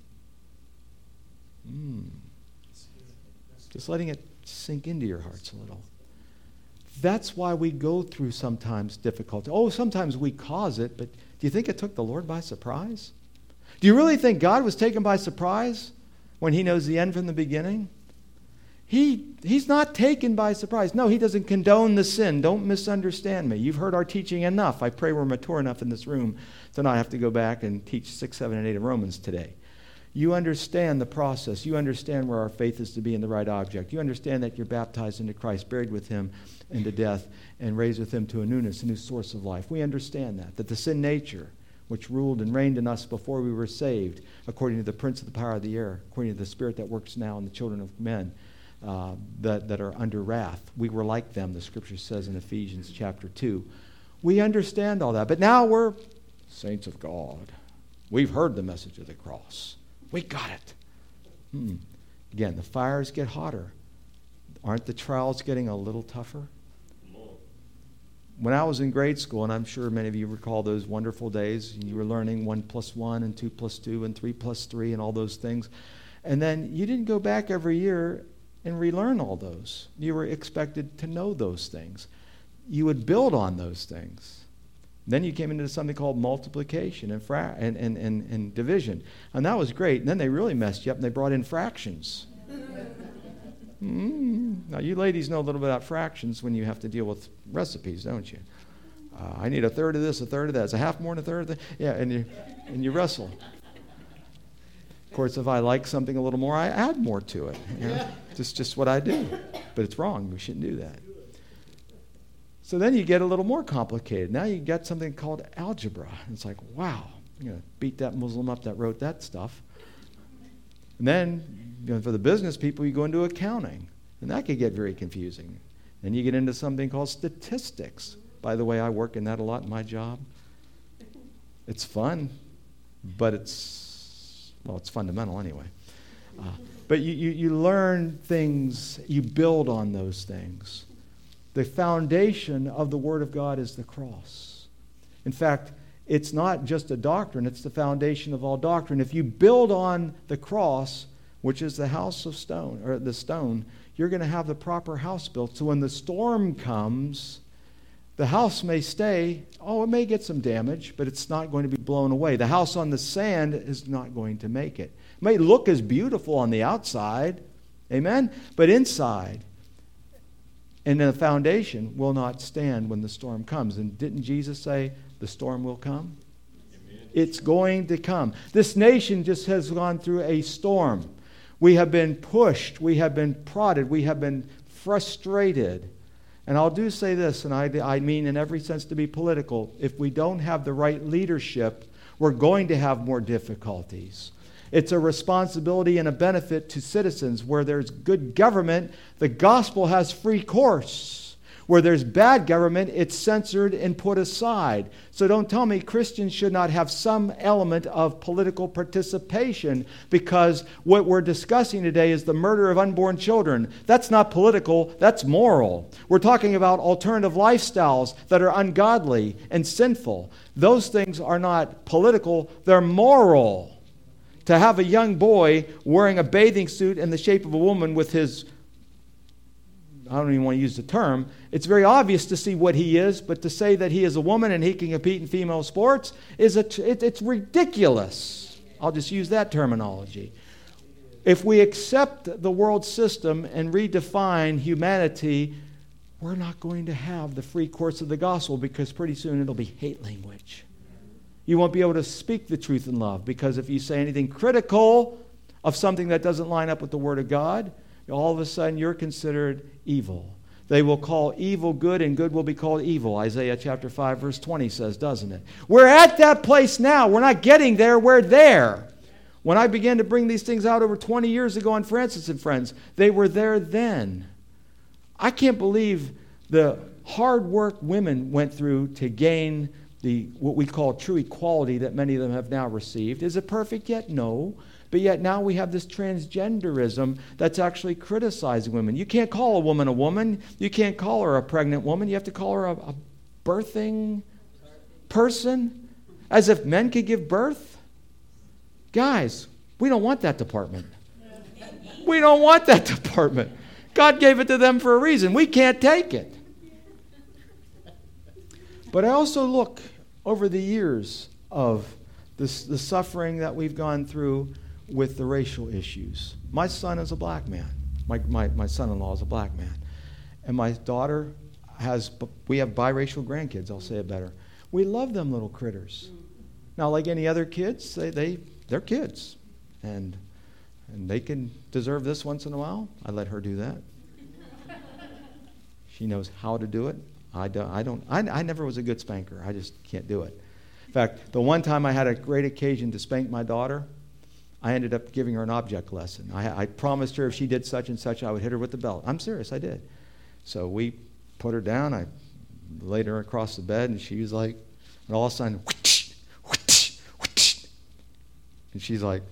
Mm. Just letting it sink into your hearts a little. That's why we go through sometimes difficulty. Oh, sometimes we cause it, but do you think it took the Lord by surprise? Do you really think God was taken by surprise when he knows the end from the beginning? He, he's not taken by surprise. No, he doesn't condone the sin. Don't misunderstand me. You've heard our teaching enough. I pray we're mature enough in this room to not have to go back and teach six, seven, and eight of Romans today. You understand the process. You understand where our faith is to be in the right object. You understand that you're baptized into Christ, buried with him into death, and raised with him to a newness, a new source of life. We understand that. That the sin nature, which ruled and reigned in us before we were saved, according to the prince of the power of the air, according to the spirit that works now in the children of men, uh, that, that are under wrath. We were like them, the scripture says in Ephesians chapter two. We understand all that. But now we're saints of God. We've heard the message of the cross. We got it. Hmm. Again, the fires get hotter. Aren't the trials getting a little tougher? When I was in grade school, and I'm sure many of you recall those wonderful days, you were learning one plus one and two plus two and three plus three and all those things. And then you didn't go back every year and relearn all those. You were expected to know those things. You would build on those things. Then you came into something called multiplication and, fra- and, and, and, and division. And that was great. And then they really messed you up and they brought in fractions. mm. Now, you ladies know a little bit about fractions when you have to deal with recipes, don't you? Uh, I need a third of this, a third of that. It's a half more than a third of that. Yeah, and you, and you wrestle. Of course, if I like something a little more, I add more to it. You know? Just, just what I do. But it's wrong. We shouldn't do that. So then you get a little more complicated. Now you get something called algebra. It's like, wow, I'm going to beat that Muslim up that wrote that stuff. And then, you know, for the business people, you go into accounting. And that could get very confusing. Then you get into something called statistics. By the way, I work in that a lot in my job. It's fun, but it's, well, it's fundamental anyway. Uh, but you, you, you learn things, you build on those things. The foundation of the Word of God is the cross. In fact, it's not just a doctrine, it's the foundation of all doctrine. If you build on the cross, which is the house of stone, or the stone, you're going to have the proper house built. So when the storm comes, the house may stay. Oh, it may get some damage, but it's not going to be blown away. The house on the sand is not going to make it. It may look as beautiful on the outside, amen, but inside, and the foundation will not stand when the storm comes. And didn't Jesus say the storm will come? Amen. It's going to come. This nation just has gone through a storm. We have been pushed. We have been prodded. We have been frustrated. And I'll do say this, and I, I mean in every sense to be political. If we don't have the right leadership, we're going to have more difficulties. It's a responsibility and a benefit to citizens. Where there's good government, the gospel has free course. Where there's bad government, it's censored and put aside. So don't tell me Christians should not have some element of political participation, because what we're discussing today is the murder of unborn children. That's not political, that's moral. We're talking about alternative lifestyles that are ungodly and sinful. Those things are not political, they're moral. To have a young boy wearing a bathing suit in the shape of a woman with his, I don't even want to use the term, it's very obvious to see what he is, but to say that he is a woman and he can compete in female sports, is a, it, it's ridiculous. I'll just use that terminology. If we accept the world system and redefine humanity, we're not going to have the free course of the gospel, because pretty soon it'll be hate language. You won't be able to speak the truth in love, because if you say anything critical of something that doesn't line up with the Word of God, all of a sudden you're considered evil. They will call evil good, and good will be called evil. Isaiah chapter five, verse twenty says, doesn't it? We're at that place now. We're not getting there. We're there. When I began to bring these things out over twenty years ago on Francis and Friends, they were there then. I can't believe the hard work women went through to gain the what we call true equality that many of them have now received. Is it perfect yet? No. But yet now we have this transgenderism that's actually criticizing women. You can't call a woman a woman. You can't call her a pregnant woman. You have to call her a, a birthing person, as if men could give birth. Guys, we don't want that department. We don't want that department. God gave it to them for a reason. We can't take it. But I also look over the years of this, the suffering that we've gone through with the racial issues. My son is a black man. My, my, my son-in-law is a black man. And my daughter has, we have biracial grandkids, I'll say it better. We love them little critters. Now, like any other kids, they, they, they're kids. And, and they can deserve this once in a while. I let her do that. She knows how to do it. I don't, I, don't I, I never was a good spanker. I just can't do it. In fact, the one time I had a great occasion to spank my daughter, I ended up giving her an object lesson. I, I promised her if she did such and such, I would hit her with the belt. I'm serious, I did. So we put her down. I laid her across the bed, and she was like, and all of a sudden, whoosh, whoosh, whoosh. And she's like,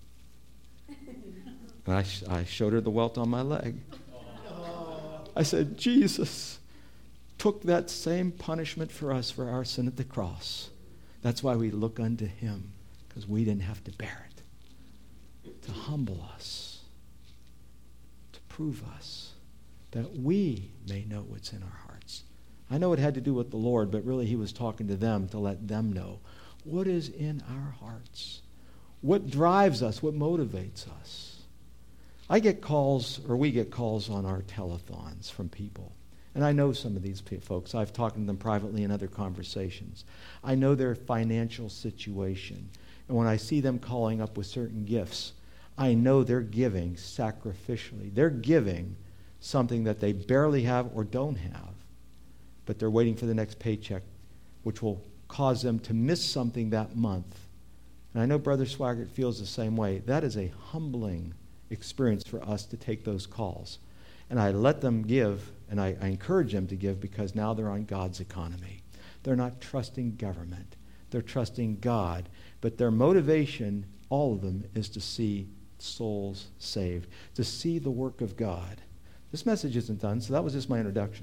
and I, sh- I showed her the welt on my leg. I said, Jesus took that same punishment for us for our sin at the cross. That's why we look unto him, because we didn't have to bear it. To humble us, to prove us, that we may know what's in our hearts. I know it had to do with the Lord, but really he was talking to them to let them know what is in our hearts, what drives us, what motivates us. I get calls, or we get calls on our telethons from people. And I know some of these folks. I've talked to them privately in other conversations. I know their financial situation. And when I see them calling up with certain gifts, I know they're giving sacrificially. They're giving something that they barely have or don't have, but they're waiting for the next paycheck, which will cause them to miss something that month. And I know Brother Swaggart feels the same way. That is a humbling experience for us to take those calls. And I let them give, and I, I encourage them to give, because now they're on God's economy. They're not trusting government. They're trusting God. But their motivation, all of them, is to see souls saved, to see the work of God. This message isn't done, so that was just my introduction.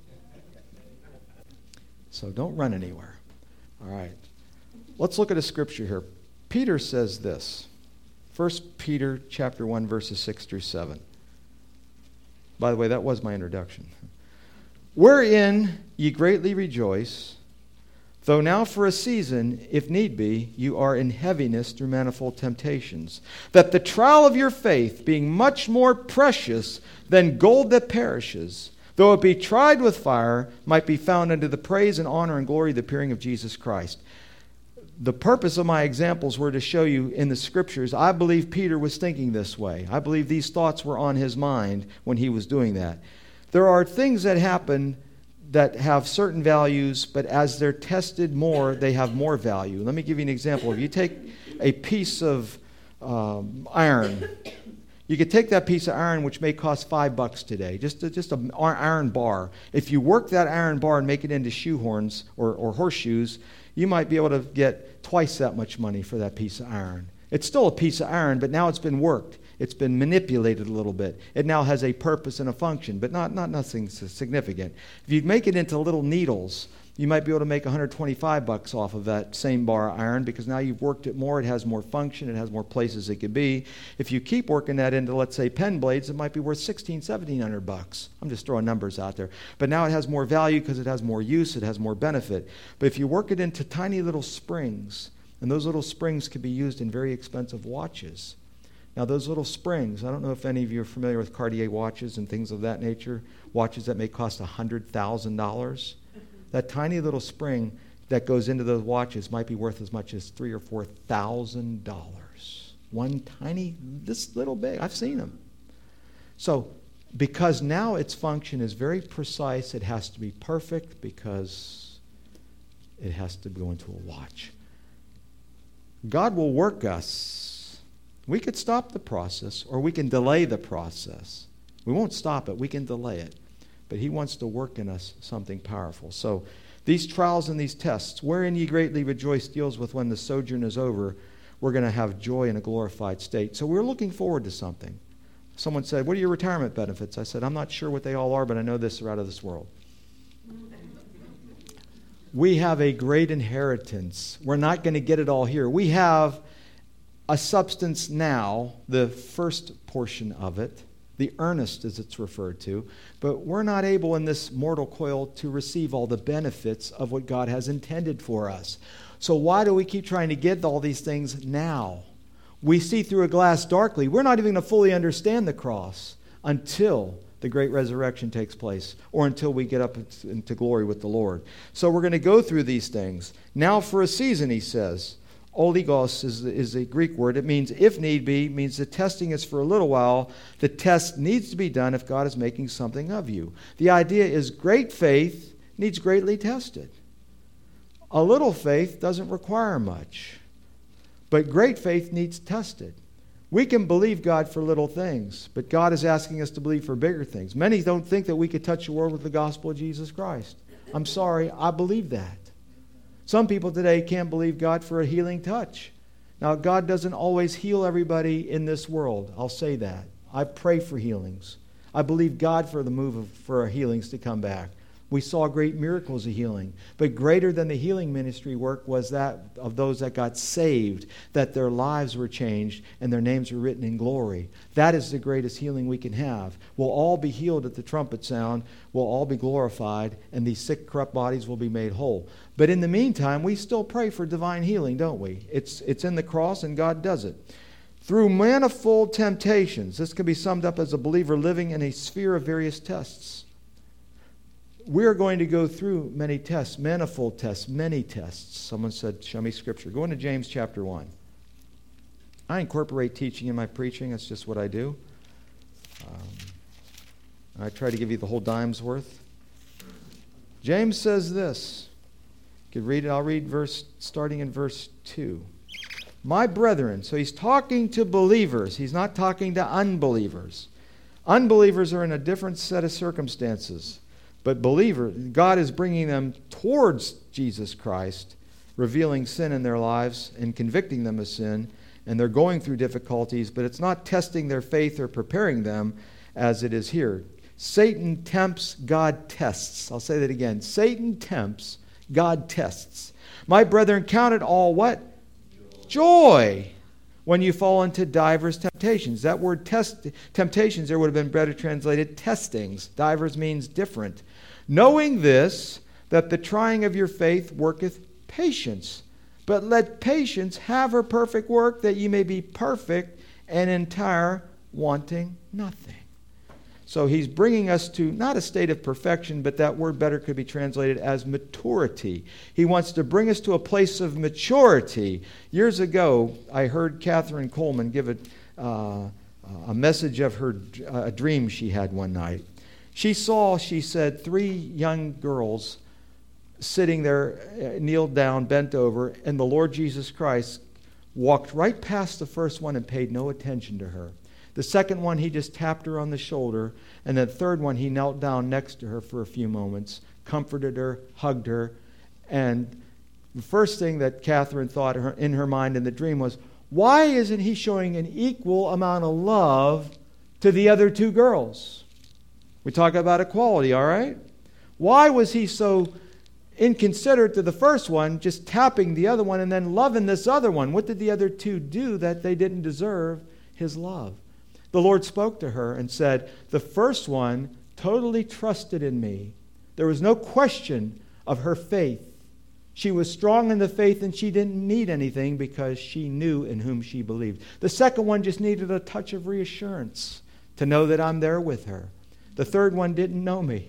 So don't run anywhere. All right. Let's look at a scripture here. Peter says this. First Peter chapter one, verses six through seven. By the way, that was my introduction. Wherein ye greatly rejoice, though now for a season, if need be, you are in heaviness through manifold temptations, that the trial of your faith, being much more precious than gold that perishes, though it be tried with fire, might be found unto the praise and honor and glory of the appearing of Jesus Christ. The purpose of my examples were to show you in the scriptures, I believe Peter was thinking this way. I believe these thoughts were on his mind when he was doing that. There are things that happen that have certain values, but as they're tested more, they have more value. Let me give you an example. If you take a piece of um, iron, you could take that piece of iron, which may cost five bucks today, just a, just an iron bar. If you work that iron bar and make it into shoehorns or, or horseshoes, you might be able to get twice that much money for that piece of iron. It's still a piece of iron, but now it's been worked. It's been manipulated a little bit. It now has a purpose and a function, but not, not nothing significant. If you make it into little needles, you might be able to make one hundred twenty-five bucks off of that same bar of iron, because now you've worked it more, it has more function, it has more places it could be. If you keep working that into, let's say, pen blades, it might be worth sixteen, seventeen hundred bucks. I'm just throwing numbers out there. But now it has more value because it has more use, it has more benefit. But if you work it into tiny little springs, and those little springs can be used in very expensive watches. Now, those little springs, I don't know if any of you are familiar with Cartier watches and things of that nature, watches that may cost one hundred thousand dollars. That tiny little spring that goes into those watches might be worth as much as three or four thousand dollars. One tiny, this little big. I've seen them. So, because now its function is very precise, it has to be perfect because it has to go into a watch. God will work us. We could stop the process or we can delay the process. We won't stop it. We can delay it. But he wants to work in us something powerful. So these trials and these tests, wherein ye greatly rejoice, deals with when the sojourn is over, we're going to have joy in a glorified state. So we're looking forward to something. Someone said, what are your retirement benefits? I said, I'm not sure what they all are, but I know this, they're out of this world. We have a great inheritance. We're not going to get it all here. We have a substance now, the first portion of it, the earnest as it's referred to, but we're not able in this mortal coil to receive all the benefits of what God has intended for us. So why do we keep trying to get all these things now? We see through a glass darkly. We're not even going to fully understand the cross until the great resurrection takes place or until we get up into glory with the Lord. So we're going to go through these things. Now for a season, he says. Oligos is, is a Greek word. It means if need be, means the testing is for a little while. The test needs to be done if God is making something of you. The idea is great faith needs greatly tested. A little faith doesn't require much. But great faith needs tested. We can believe God for little things, but God is asking us to believe for bigger things. Many don't think that we could touch the world with the gospel of Jesus Christ. I'm sorry, I believe that. Some people today can't believe God for a healing touch. Now, God doesn't always heal everybody in this world. I'll say that. I pray for healings. I believe God for the move of, for healings to come back. We saw great miracles of healing. But greater than the healing ministry work was that of those that got saved, that their lives were changed and their names were written in glory. That is the greatest healing we can have. We'll all be healed at the trumpet sound. We'll all be glorified, and these sick, corrupt bodies will be made whole. But in the meantime, we still pray for divine healing, don't we? It's, it's in the cross, and God does it. Through manifold temptations, this can be summed up as a believer living in a sphere of various tests. We're going to go through many tests, manifold tests, many tests. Someone said, show me scripture. Go into James chapter one. I incorporate teaching in my preaching. That's just what I do. Um, I try to give you the whole dime's worth. James says this. You could read it. I'll read verse starting in verse two. My brethren, so he's talking to believers. He's not talking to unbelievers. Unbelievers are in a different set of circumstances. But believers, God is bringing them towards Jesus Christ, revealing sin in their lives and convicting them of sin. And they're going through difficulties, but it's not testing their faith or preparing them as it is here. Satan tempts, God tests. I'll say that again. Satan tempts, God tests. My brethren, count it all what? Joy. Joy. When you fall into divers temptations. That word test, temptations there would have been better translated testings. Divers means different. Knowing this, that the trying of your faith worketh patience. But let patience have her perfect work, that ye may be perfect and entire, wanting nothing. So he's bringing us to not a state of perfection, but that word better could be translated as maturity. He wants to bring us to a place of maturity. Years ago, I heard Catherine Coleman give a, uh, a message of her a dream she had one night. She saw, she said, three young girls sitting there, kneeled down, bent over, and the Lord Jesus Christ walked right past the first one and paid no attention to her. The second one, he just tapped her on the shoulder. And the third one, he knelt down next to her for a few moments, comforted her, hugged her. And the first thing that Catherine thought in her mind in the dream was, why isn't he showing an equal amount of love to the other two girls? We talk about equality, all right? Why was he so inconsiderate to the first one, just tapping the other one and then loving this other one? What did the other two do that they didn't deserve his love? The Lord spoke to her and said, the first one totally trusted in me. There was no question of her faith. She was strong in the faith and she didn't need anything because she knew in whom she believed. The second one just needed a touch of reassurance to know that I'm there with her. The third one didn't know me.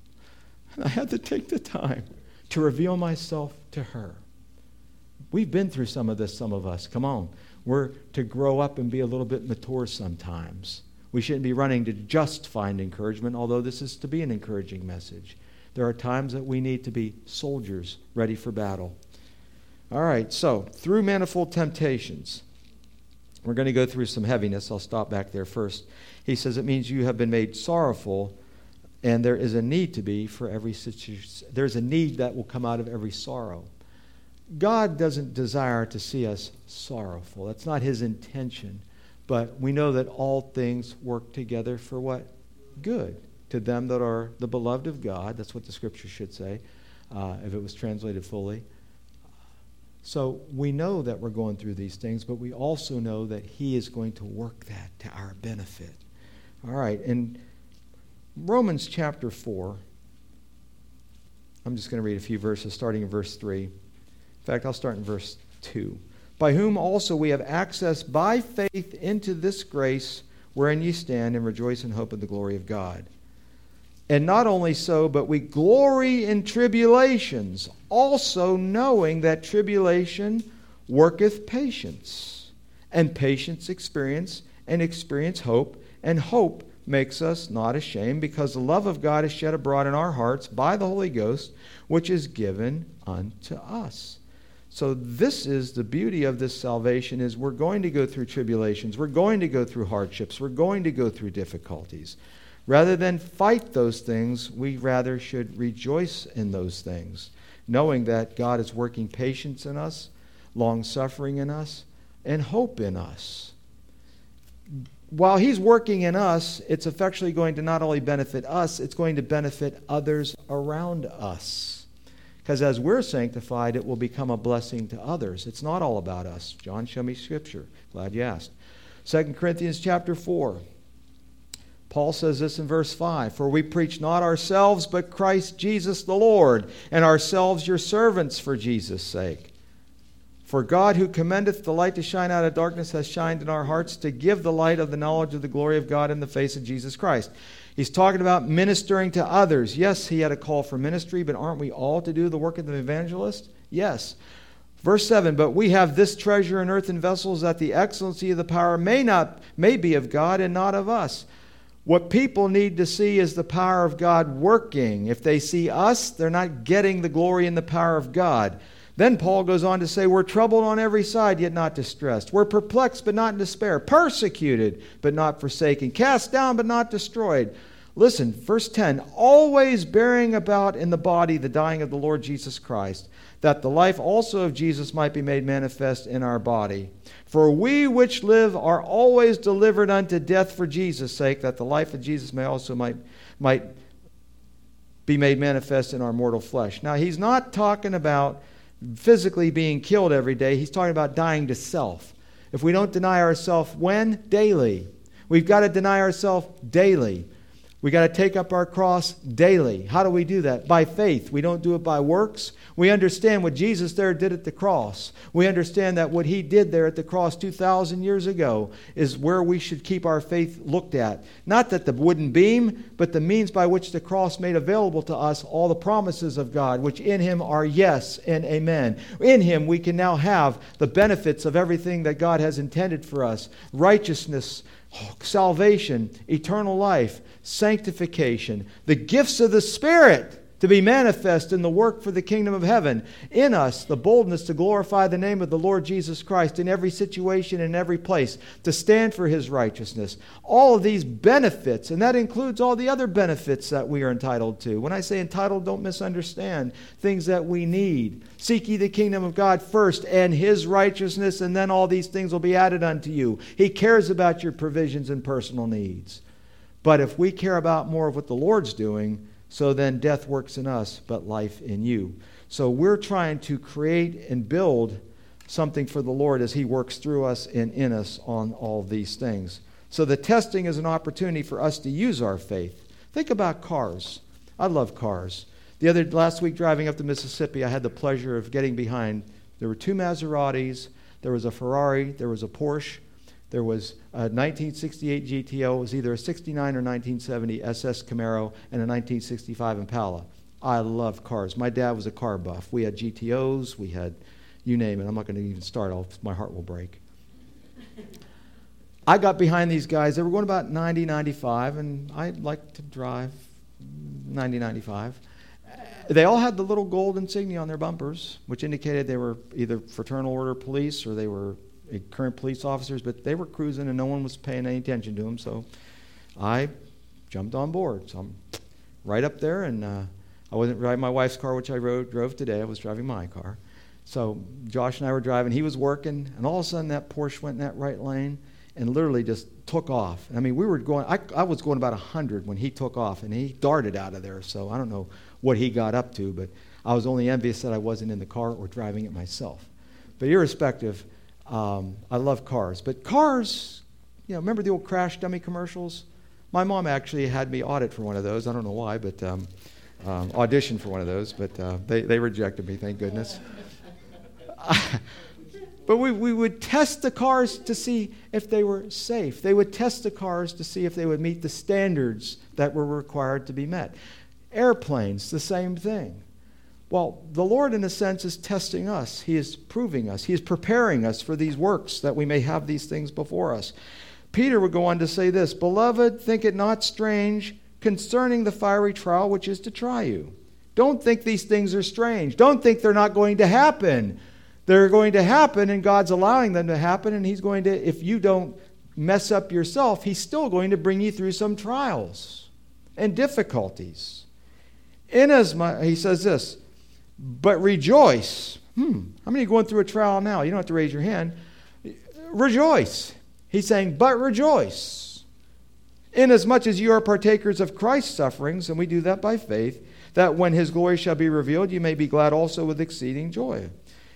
I had to take the time to reveal myself to her. We've been through some of this, some of us. Come on. We're to grow up and be a little bit mature sometimes. We shouldn't be running to just find encouragement, although this is to be an encouraging message. There are times that we need to be soldiers ready for battle. All right, so through manifold temptations, we're going to go through some heaviness. I'll stop back there first. He says it means you have been made sorrowful, and there is a need to be for every situation. There's a need that will come out of every sorrow. God doesn't desire to see us sorrowful. That's not his intention. But we know that all things work together for what? Good. To them that are the beloved of God. That's what the scripture should say, uh, if it was translated fully. So we know that we're going through these things, but we also know that he is going to work that to our benefit. All right, in Romans chapter four, I'm just going to read a few verses, starting in verse three. In fact, I'll start in verse two. By whom also we have access by faith into this grace wherein ye stand, and rejoice in hope of the glory of God. And not only so, but we glory in tribulations, also knowing that tribulation worketh patience, and patience experience, and experience hope, and hope makes us not ashamed, because the love of God is shed abroad in our hearts by the Holy Ghost, which is given unto us. So this is the beauty of this salvation, is we're going to go through tribulations, we're going to go through hardships, we're going to go through difficulties. Rather than fight those things, we rather should rejoice in those things, knowing that God is working patience in us, long-suffering in us, and hope in us. While he's working in us, it's effectually going to not only benefit us, it's going to benefit others around us. Because as we're sanctified, it will become a blessing to others. It's not all about us. John, show me Scripture. Glad you asked. Second Corinthians chapter four. Paul says this in verse five. For we preach not ourselves, but Christ Jesus the Lord, and ourselves your servants for Jesus' sake. For God, who commendeth the light to shine out of darkness, has shined in our hearts to give the light of the knowledge of the glory of God in the face of Jesus Christ. He's talking about ministering to others. Yes, he had a call for ministry, but aren't we all to do the work of the evangelist? Yes. Verse seven, but we have this treasure in earthen vessels, that the excellency of the power may not may be of God and not of us. What people need to see is the power of God working. If they see us, they're not getting the glory and the power of God. Then Paul goes on to say, we're troubled on every side, yet not distressed. We're perplexed, but not in despair. Persecuted, but not forsaken. Cast down, but not destroyed. Listen, verse ten, always bearing about in the body the dying of the Lord Jesus Christ, that the life also of Jesus might be made manifest in our body. For we which live are always delivered unto death for Jesus' sake, that the life of Jesus may also might, might be made manifest in our mortal flesh. Now, he's not talking about physically being killed every day. He's talking about dying to self. If we don't deny ourselves, when? Daily. We've got to deny ourselves daily. We got to take up our cross daily. How do we do that? By faith. We don't do it by works. We understand what Jesus there did at the cross. We understand that what he did there at the cross two thousand years ago is where we should keep our faith looked at. Not that the wooden beam, but the means by which the cross made available to us all the promises of God, which in him are yes and amen. In him we can now have the benefits of everything that God has intended for us. Righteousness, salvation, eternal life, sanctification, the gifts of the Spirit to be manifest in the work for the kingdom of heaven. In us, the boldness to glorify the name of the Lord Jesus Christ in every situation and every place, to stand for his righteousness. All of these benefits, and that includes all the other benefits that we are entitled to. When I say entitled, don't misunderstand. Things that we need. Seek ye the kingdom of God first and his righteousness, and then all these things will be added unto you. He cares about your provisions and personal needs. But if we care about more of what the Lord's doing, so then death works in us, but life in you. So we're trying to create and build something for the Lord as he works through us and in us on all these things. So the testing is an opportunity for us to use our faith. Think about cars. I love cars. The other last week driving up to Mississippi, I had the pleasure of getting behind. There were two Maseratis, there was a Ferrari, there was a Porsche. There was a nineteen sixty-eight G T O. It was either a sixty-nine or nineteen seventy S S Camaro and a nineteen sixty-five Impala. I love cars. My dad was a car buff. We had G T Os. We had, you name it. I'm not going to even start. I'll, my heart will break. I got behind these guys. They were going about ninety, ninety-five, and I like to drive ninety, ninety-five. They all had the little gold insignia on their bumpers, which indicated they were either fraternal order police or they were current police officers, but they were cruising and no one was paying any attention to them, so I jumped on board. So I'm right up there, and uh, I wasn't driving my wife's car, which I rode, drove today. I was driving my car. So Josh and I were driving. He was working, and all of a sudden that Porsche went in that right lane and literally just took off. I mean, we were going, I, I was going about one hundred when he took off, and he darted out of there. So I don't know what he got up to, but I was only envious that I wasn't in the car or driving it myself. But irrespective, um, I love cars. But cars, you know, remember the old crash dummy commercials? My mom actually had me audit for one of those. I don't know why, but um, um, audition for one of those. But uh, they, they rejected me, thank goodness. But we, we would test the cars to see if they were safe. They would test the cars to see if they would meet the standards that were required to be met. Airplanes, the same thing. Well, the Lord, in a sense, is testing us. He is proving us. He is preparing us for these works that we may have these things before us. Peter would go on to say this, "Beloved, think it not strange concerning the fiery trial which is to try you." Don't think these things are strange. Don't think they're not going to happen. They're going to happen, and God's allowing them to happen, and He's going to, if you don't mess up yourself, He's still going to bring you through some trials and difficulties. Inasmuch, he says this, "But rejoice." Hmm, how many are going through a trial now? You don't have to raise your hand. Rejoice. He's saying, but rejoice. Inasmuch as you are partakers of Christ's sufferings, and we do that by faith, that when His glory shall be revealed, you may be glad also with exceeding joy.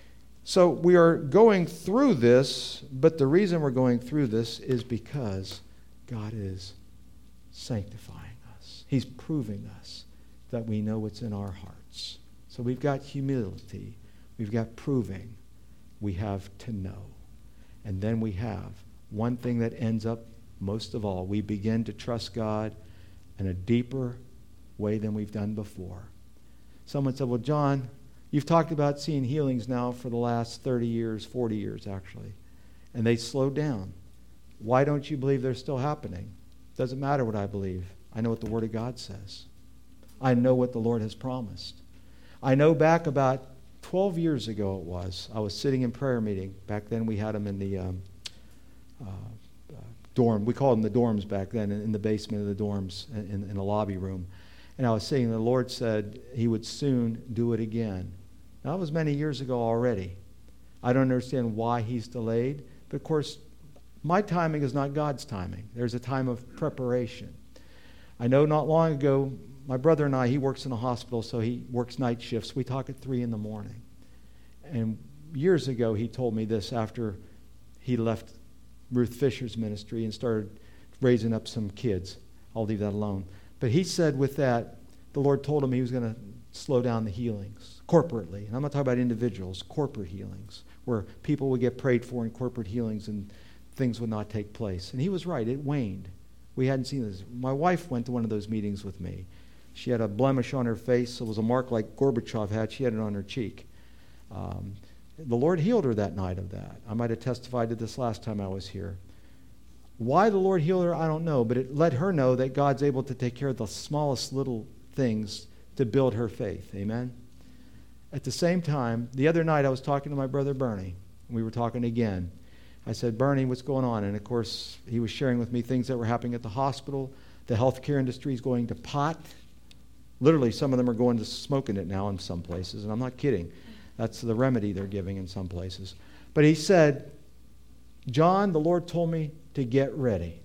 So we are going through this, but the reason we're going through this is because God is sanctifying us. He's proving us that we know what's in our hearts. So we've got humility. We've got proving. We have to know. And then we have one thing that ends up most of all. We begin to trust God in a deeper way than we've done before. Someone said, "Well, John, you've talked about seeing healings now for the last thirty years, forty years actually, and they slowed down. Why don't you believe they're still happening?" Doesn't matter what I believe. I know what the Word of God says. I know what the Lord has promised. I know back about twelve years ago it was, I was sitting in prayer meeting. Back then we had them in the um, uh, uh, dorm. We called them the dorms back then, in, in the basement of the dorms, in, in a lobby room. And I was saying, the Lord said He would soon do it again. Now, that was many years ago already. I don't understand why He's delayed. But, of course, my timing is not God's timing. There's a time of preparation. I know not long ago, my brother and I, he works in a hospital, so he works night shifts. We talk at three in the morning. And years ago, he told me this after he left Ruth Fisher's ministry and started raising up some kids. I'll leave that alone. But he said with that, the Lord told him He was going to slow down the healings corporately. And I'm not talking about individuals, corporate healings, where people would get prayed for in corporate healings and things would not take place. And he was right. It waned. We hadn't seen this. My wife went to one of those meetings with me. She had a blemish on her face. It was a mark like Gorbachev had. She had it on her cheek. Um, the Lord healed her that night of that. I might have testified to this last time I was here. Why the Lord healed her, I don't know, but it let her know that God's able to take care of the smallest little things to build her faith. Amen? At the same time, the other night I was talking to my brother Bernie, and we were talking again. I said, "Bernie, what's going on?" And of course, he was sharing with me things that were happening at the hospital. The healthcare industry is going to pot. Literally, some of them are going to smoking it now in some places, and I'm not kidding. That's the remedy they're giving in some places. But he said, "John, the Lord told me to get ready.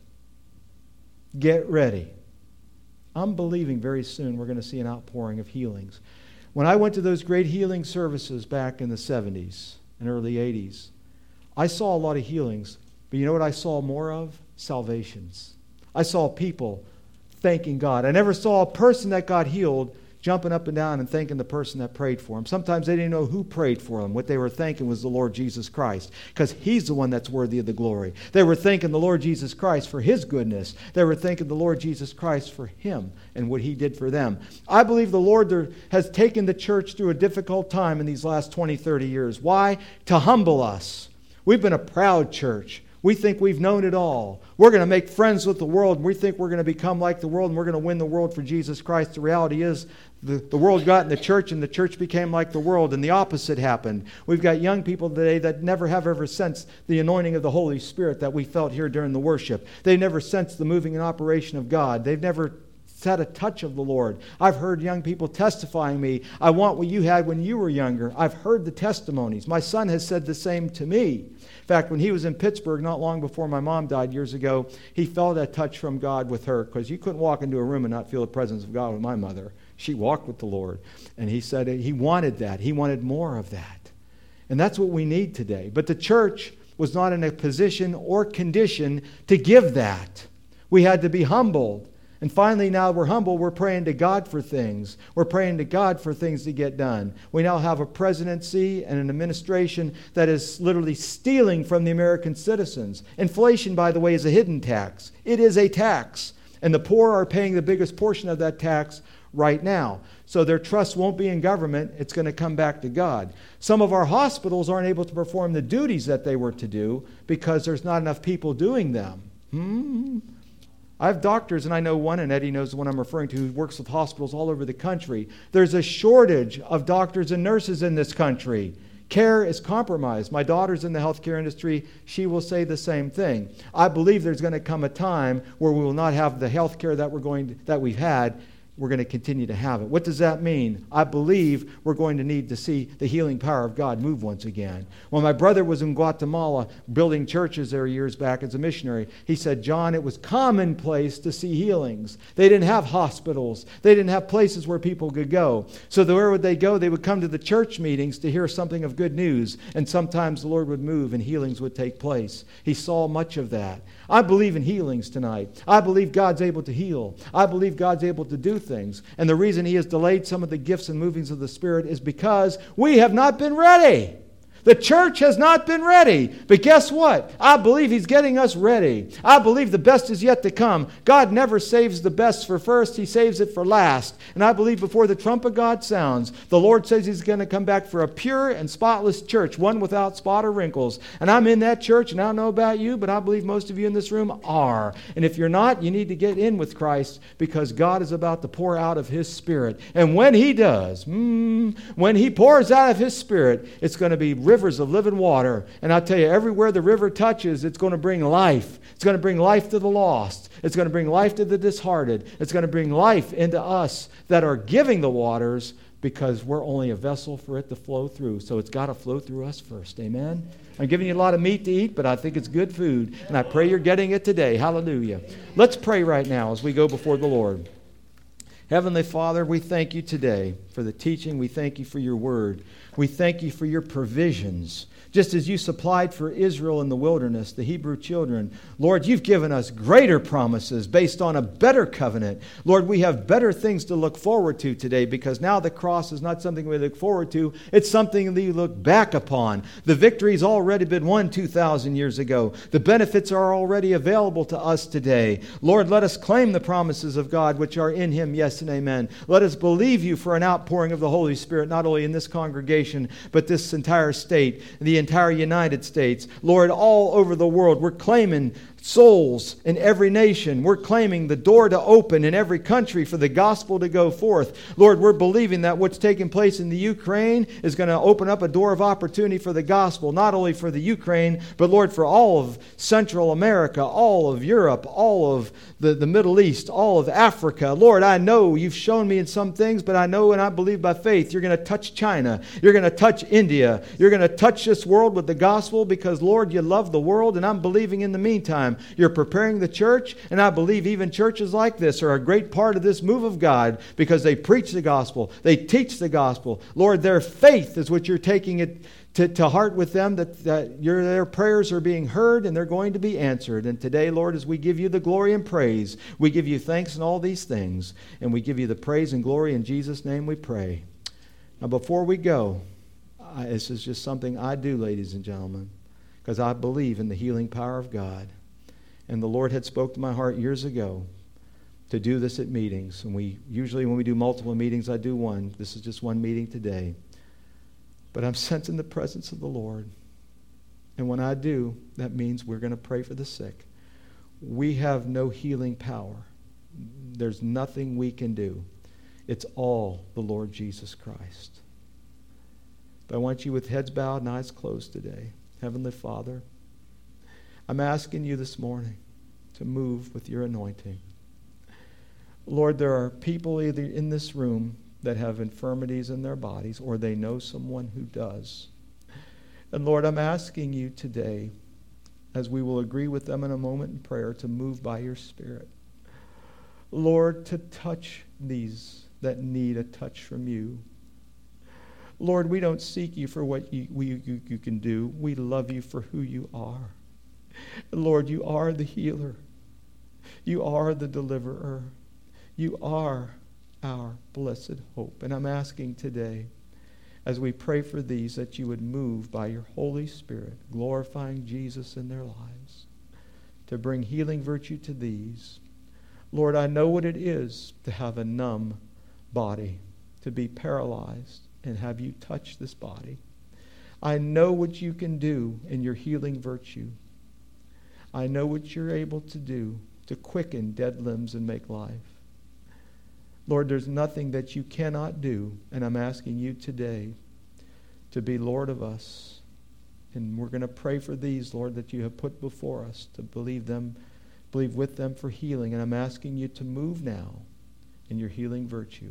Get ready." I'm believing very soon we're going to see an outpouring of healings. When I went to those great healing services back in the seventies and early eighties, I saw a lot of healings. But you know what I saw more of? Salvations. I saw people thanking God. I never saw a person that got healed jumping up and down and thanking the person that prayed for them. Sometimes they didn't know who prayed for them. What they were thanking was the Lord Jesus Christ, because He's the one that's worthy of the glory. They were thanking the Lord Jesus Christ for His goodness. They were thanking the Lord Jesus Christ for Him and what He did for them. I believe the Lord has taken the church through a difficult time in these last twenty, thirty years. Why? To humble us. We've been a proud church. We think we've known it all. We're going to make friends with the world, and we think we're going to become like the world, and we're going to win the world for Jesus Christ. The reality is the, the world got in the church, and the church became like the world, and the opposite happened. We've got young people today that never have ever sensed the anointing of the Holy Spirit that we felt here during the worship. They've never sensed the moving and operation of God. They've never had a touch of the Lord. I've heard young people testifying me, I want what you had when you were younger. I've heard the testimonies. My son has said the same to me. In fact, when he was in Pittsburgh not long before my mom died years ago, he felt a touch from God with her, because you couldn't walk into a room and not feel the presence of God with my mother. She walked with the Lord. And he said he wanted that. He wanted more of that. And that's what we need today. But the church was not in a position or condition to give that. We had to be humbled. And finally, now we're humble, we're praying to God for things. We're praying to God for things to get done. We now have a presidency and an administration that is literally stealing from the American citizens. Inflation, by the way, is a hidden tax. It is a tax. And the poor are paying the biggest portion of that tax right now. So their trust won't be in government. It's going to come back to God. Some of our hospitals aren't able to perform the duties that they were to do because there's not enough people doing them. Hmm. I have doctors, and I know one, and Eddie knows the one I'm referring to, who works with hospitals all over the country. There's a shortage of doctors and nurses in this country. Care is compromised. My daughter's in the healthcare industry. She will say the same thing. I believe there's going to come a time where we will not have the healthcare that we're going to, that we've had. We're going to continue to have it. What does that mean? I believe we're going to need to see the healing power of God move once again. When my brother was in Guatemala building churches there years back as a missionary, he said, John, it was commonplace to see healings. They didn't have hospitals. They didn't have places where people could go. So where would they go? They would come to the church meetings to hear something of good news. And sometimes the Lord would move and healings would take place. He saw much of that. I believe in healings tonight. I believe God's able to heal. I believe God's able to do things. And the reason He has delayed some of the gifts and movings of the Spirit is because we have not been ready. The church has not been ready. But guess what? I believe He's getting us ready. I believe the best is yet to come. God never saves the best for first. He saves it for last. And I believe before the trump of God sounds, the Lord says He's going to come back for a pure and spotless church, one without spot or wrinkles. And I'm in that church, and I don't know about you, but I believe most of you in this room are. And if you're not, you need to get in with Christ, because God is about to pour out of His Spirit. And when He does, mm, when He pours out of His Spirit, it's going to be rivers of living water. And I tell you, everywhere the river touches, it's going to bring life. It's going to bring life to the lost. It's going to bring life to the disheartened. It's going to bring life into us that are giving the waters, because we're only a vessel for it to flow through. So it's got to flow through us first. Amen? I'm giving you a lot of meat to eat, but I think it's good food. And I pray you're getting it today. Hallelujah. Let's pray right now as we go before the Lord. Heavenly Father, we thank You today for the teaching. We thank You for Your word. We thank You for Your provisions. Just as You supplied for Israel in the wilderness, the Hebrew children, Lord, You've given us greater promises based on a better covenant. Lord, we have better things to look forward to today, because now the cross is not something we look forward to. It's something that you look back upon. The victory's already been won two thousand years ago. The benefits are already available to us today. Lord, let us claim the promises of God which are in Him, yes and amen. Let us believe You for an outpouring of the Holy Spirit, not only in this congregation, but this entire state, the entire United States. Lord, all over the world, we're claiming souls in every nation. We're claiming the door to open in every country for the gospel to go forth. Lord, we're believing that what's taking place in the Ukraine is going to open up a door of opportunity for the gospel, not only for the Ukraine, but Lord, for all of Central America, all of Europe, all of the, the Middle East, all of Africa. Lord, I know You've shown me in some things, but I know and I believe by faith You're going to touch China. You're going to touch India. You're going to touch this world with the gospel, because Lord, You love the world, and I'm believing in the meantime You're preparing the church, and I believe even churches like this are a great part of this move of God, because they preach the gospel, they teach the gospel. Lord, their faith is what You're taking it to, to heart with them, that, that your, their prayers are being heard and they're going to be answered. And today, Lord, as we give You the glory and praise, we give You thanks in all these things, and we give You the praise and glory. In Jesus' name we pray. Now, before we go, I, this is just something I do, ladies and gentlemen, because I believe in the healing power of God. And the Lord had spoke to my heart years ago to do this at meetings. And we usually, when we do multiple meetings, I do one. This is just one meeting today. But I'm sensing the presence of the Lord. And when I do, that means we're going to pray for the sick. We have no healing power. There's nothing we can do. It's all the Lord Jesus Christ. But I want you with heads bowed and eyes closed today. Heavenly Father, I'm asking you this morning to move with your anointing. Lord, there are people either in this room that have infirmities in their bodies or they know someone who does. And Lord, I'm asking you today, as we will agree with them in a moment in prayer, to move by your Spirit. Lord, to touch these that need a touch from you. Lord, we don't seek you for what you, we, you, you can do. We love you for who you are. Lord, you are the healer. You are the deliverer. You are our blessed hope. And I'm asking today, as we pray for these, that you would move by your Holy Spirit, glorifying Jesus in their lives, to bring healing virtue to these. Lord, I know what it is to have a numb body, to be paralyzed, and have you touch this body. I know what you can do in your healing virtue. I know what you're able to do to quicken dead limbs and make life. Lord, there's nothing that you cannot do, and I'm asking you today to be Lord of us. And we're going to pray for these, Lord, that you have put before us, to believe them, believe with them for healing. And I'm asking you to move now in your healing virtue.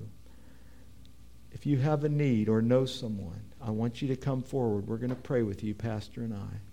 If you have a need or know someone, I want you to come forward. We're going to pray with you, Pastor and I.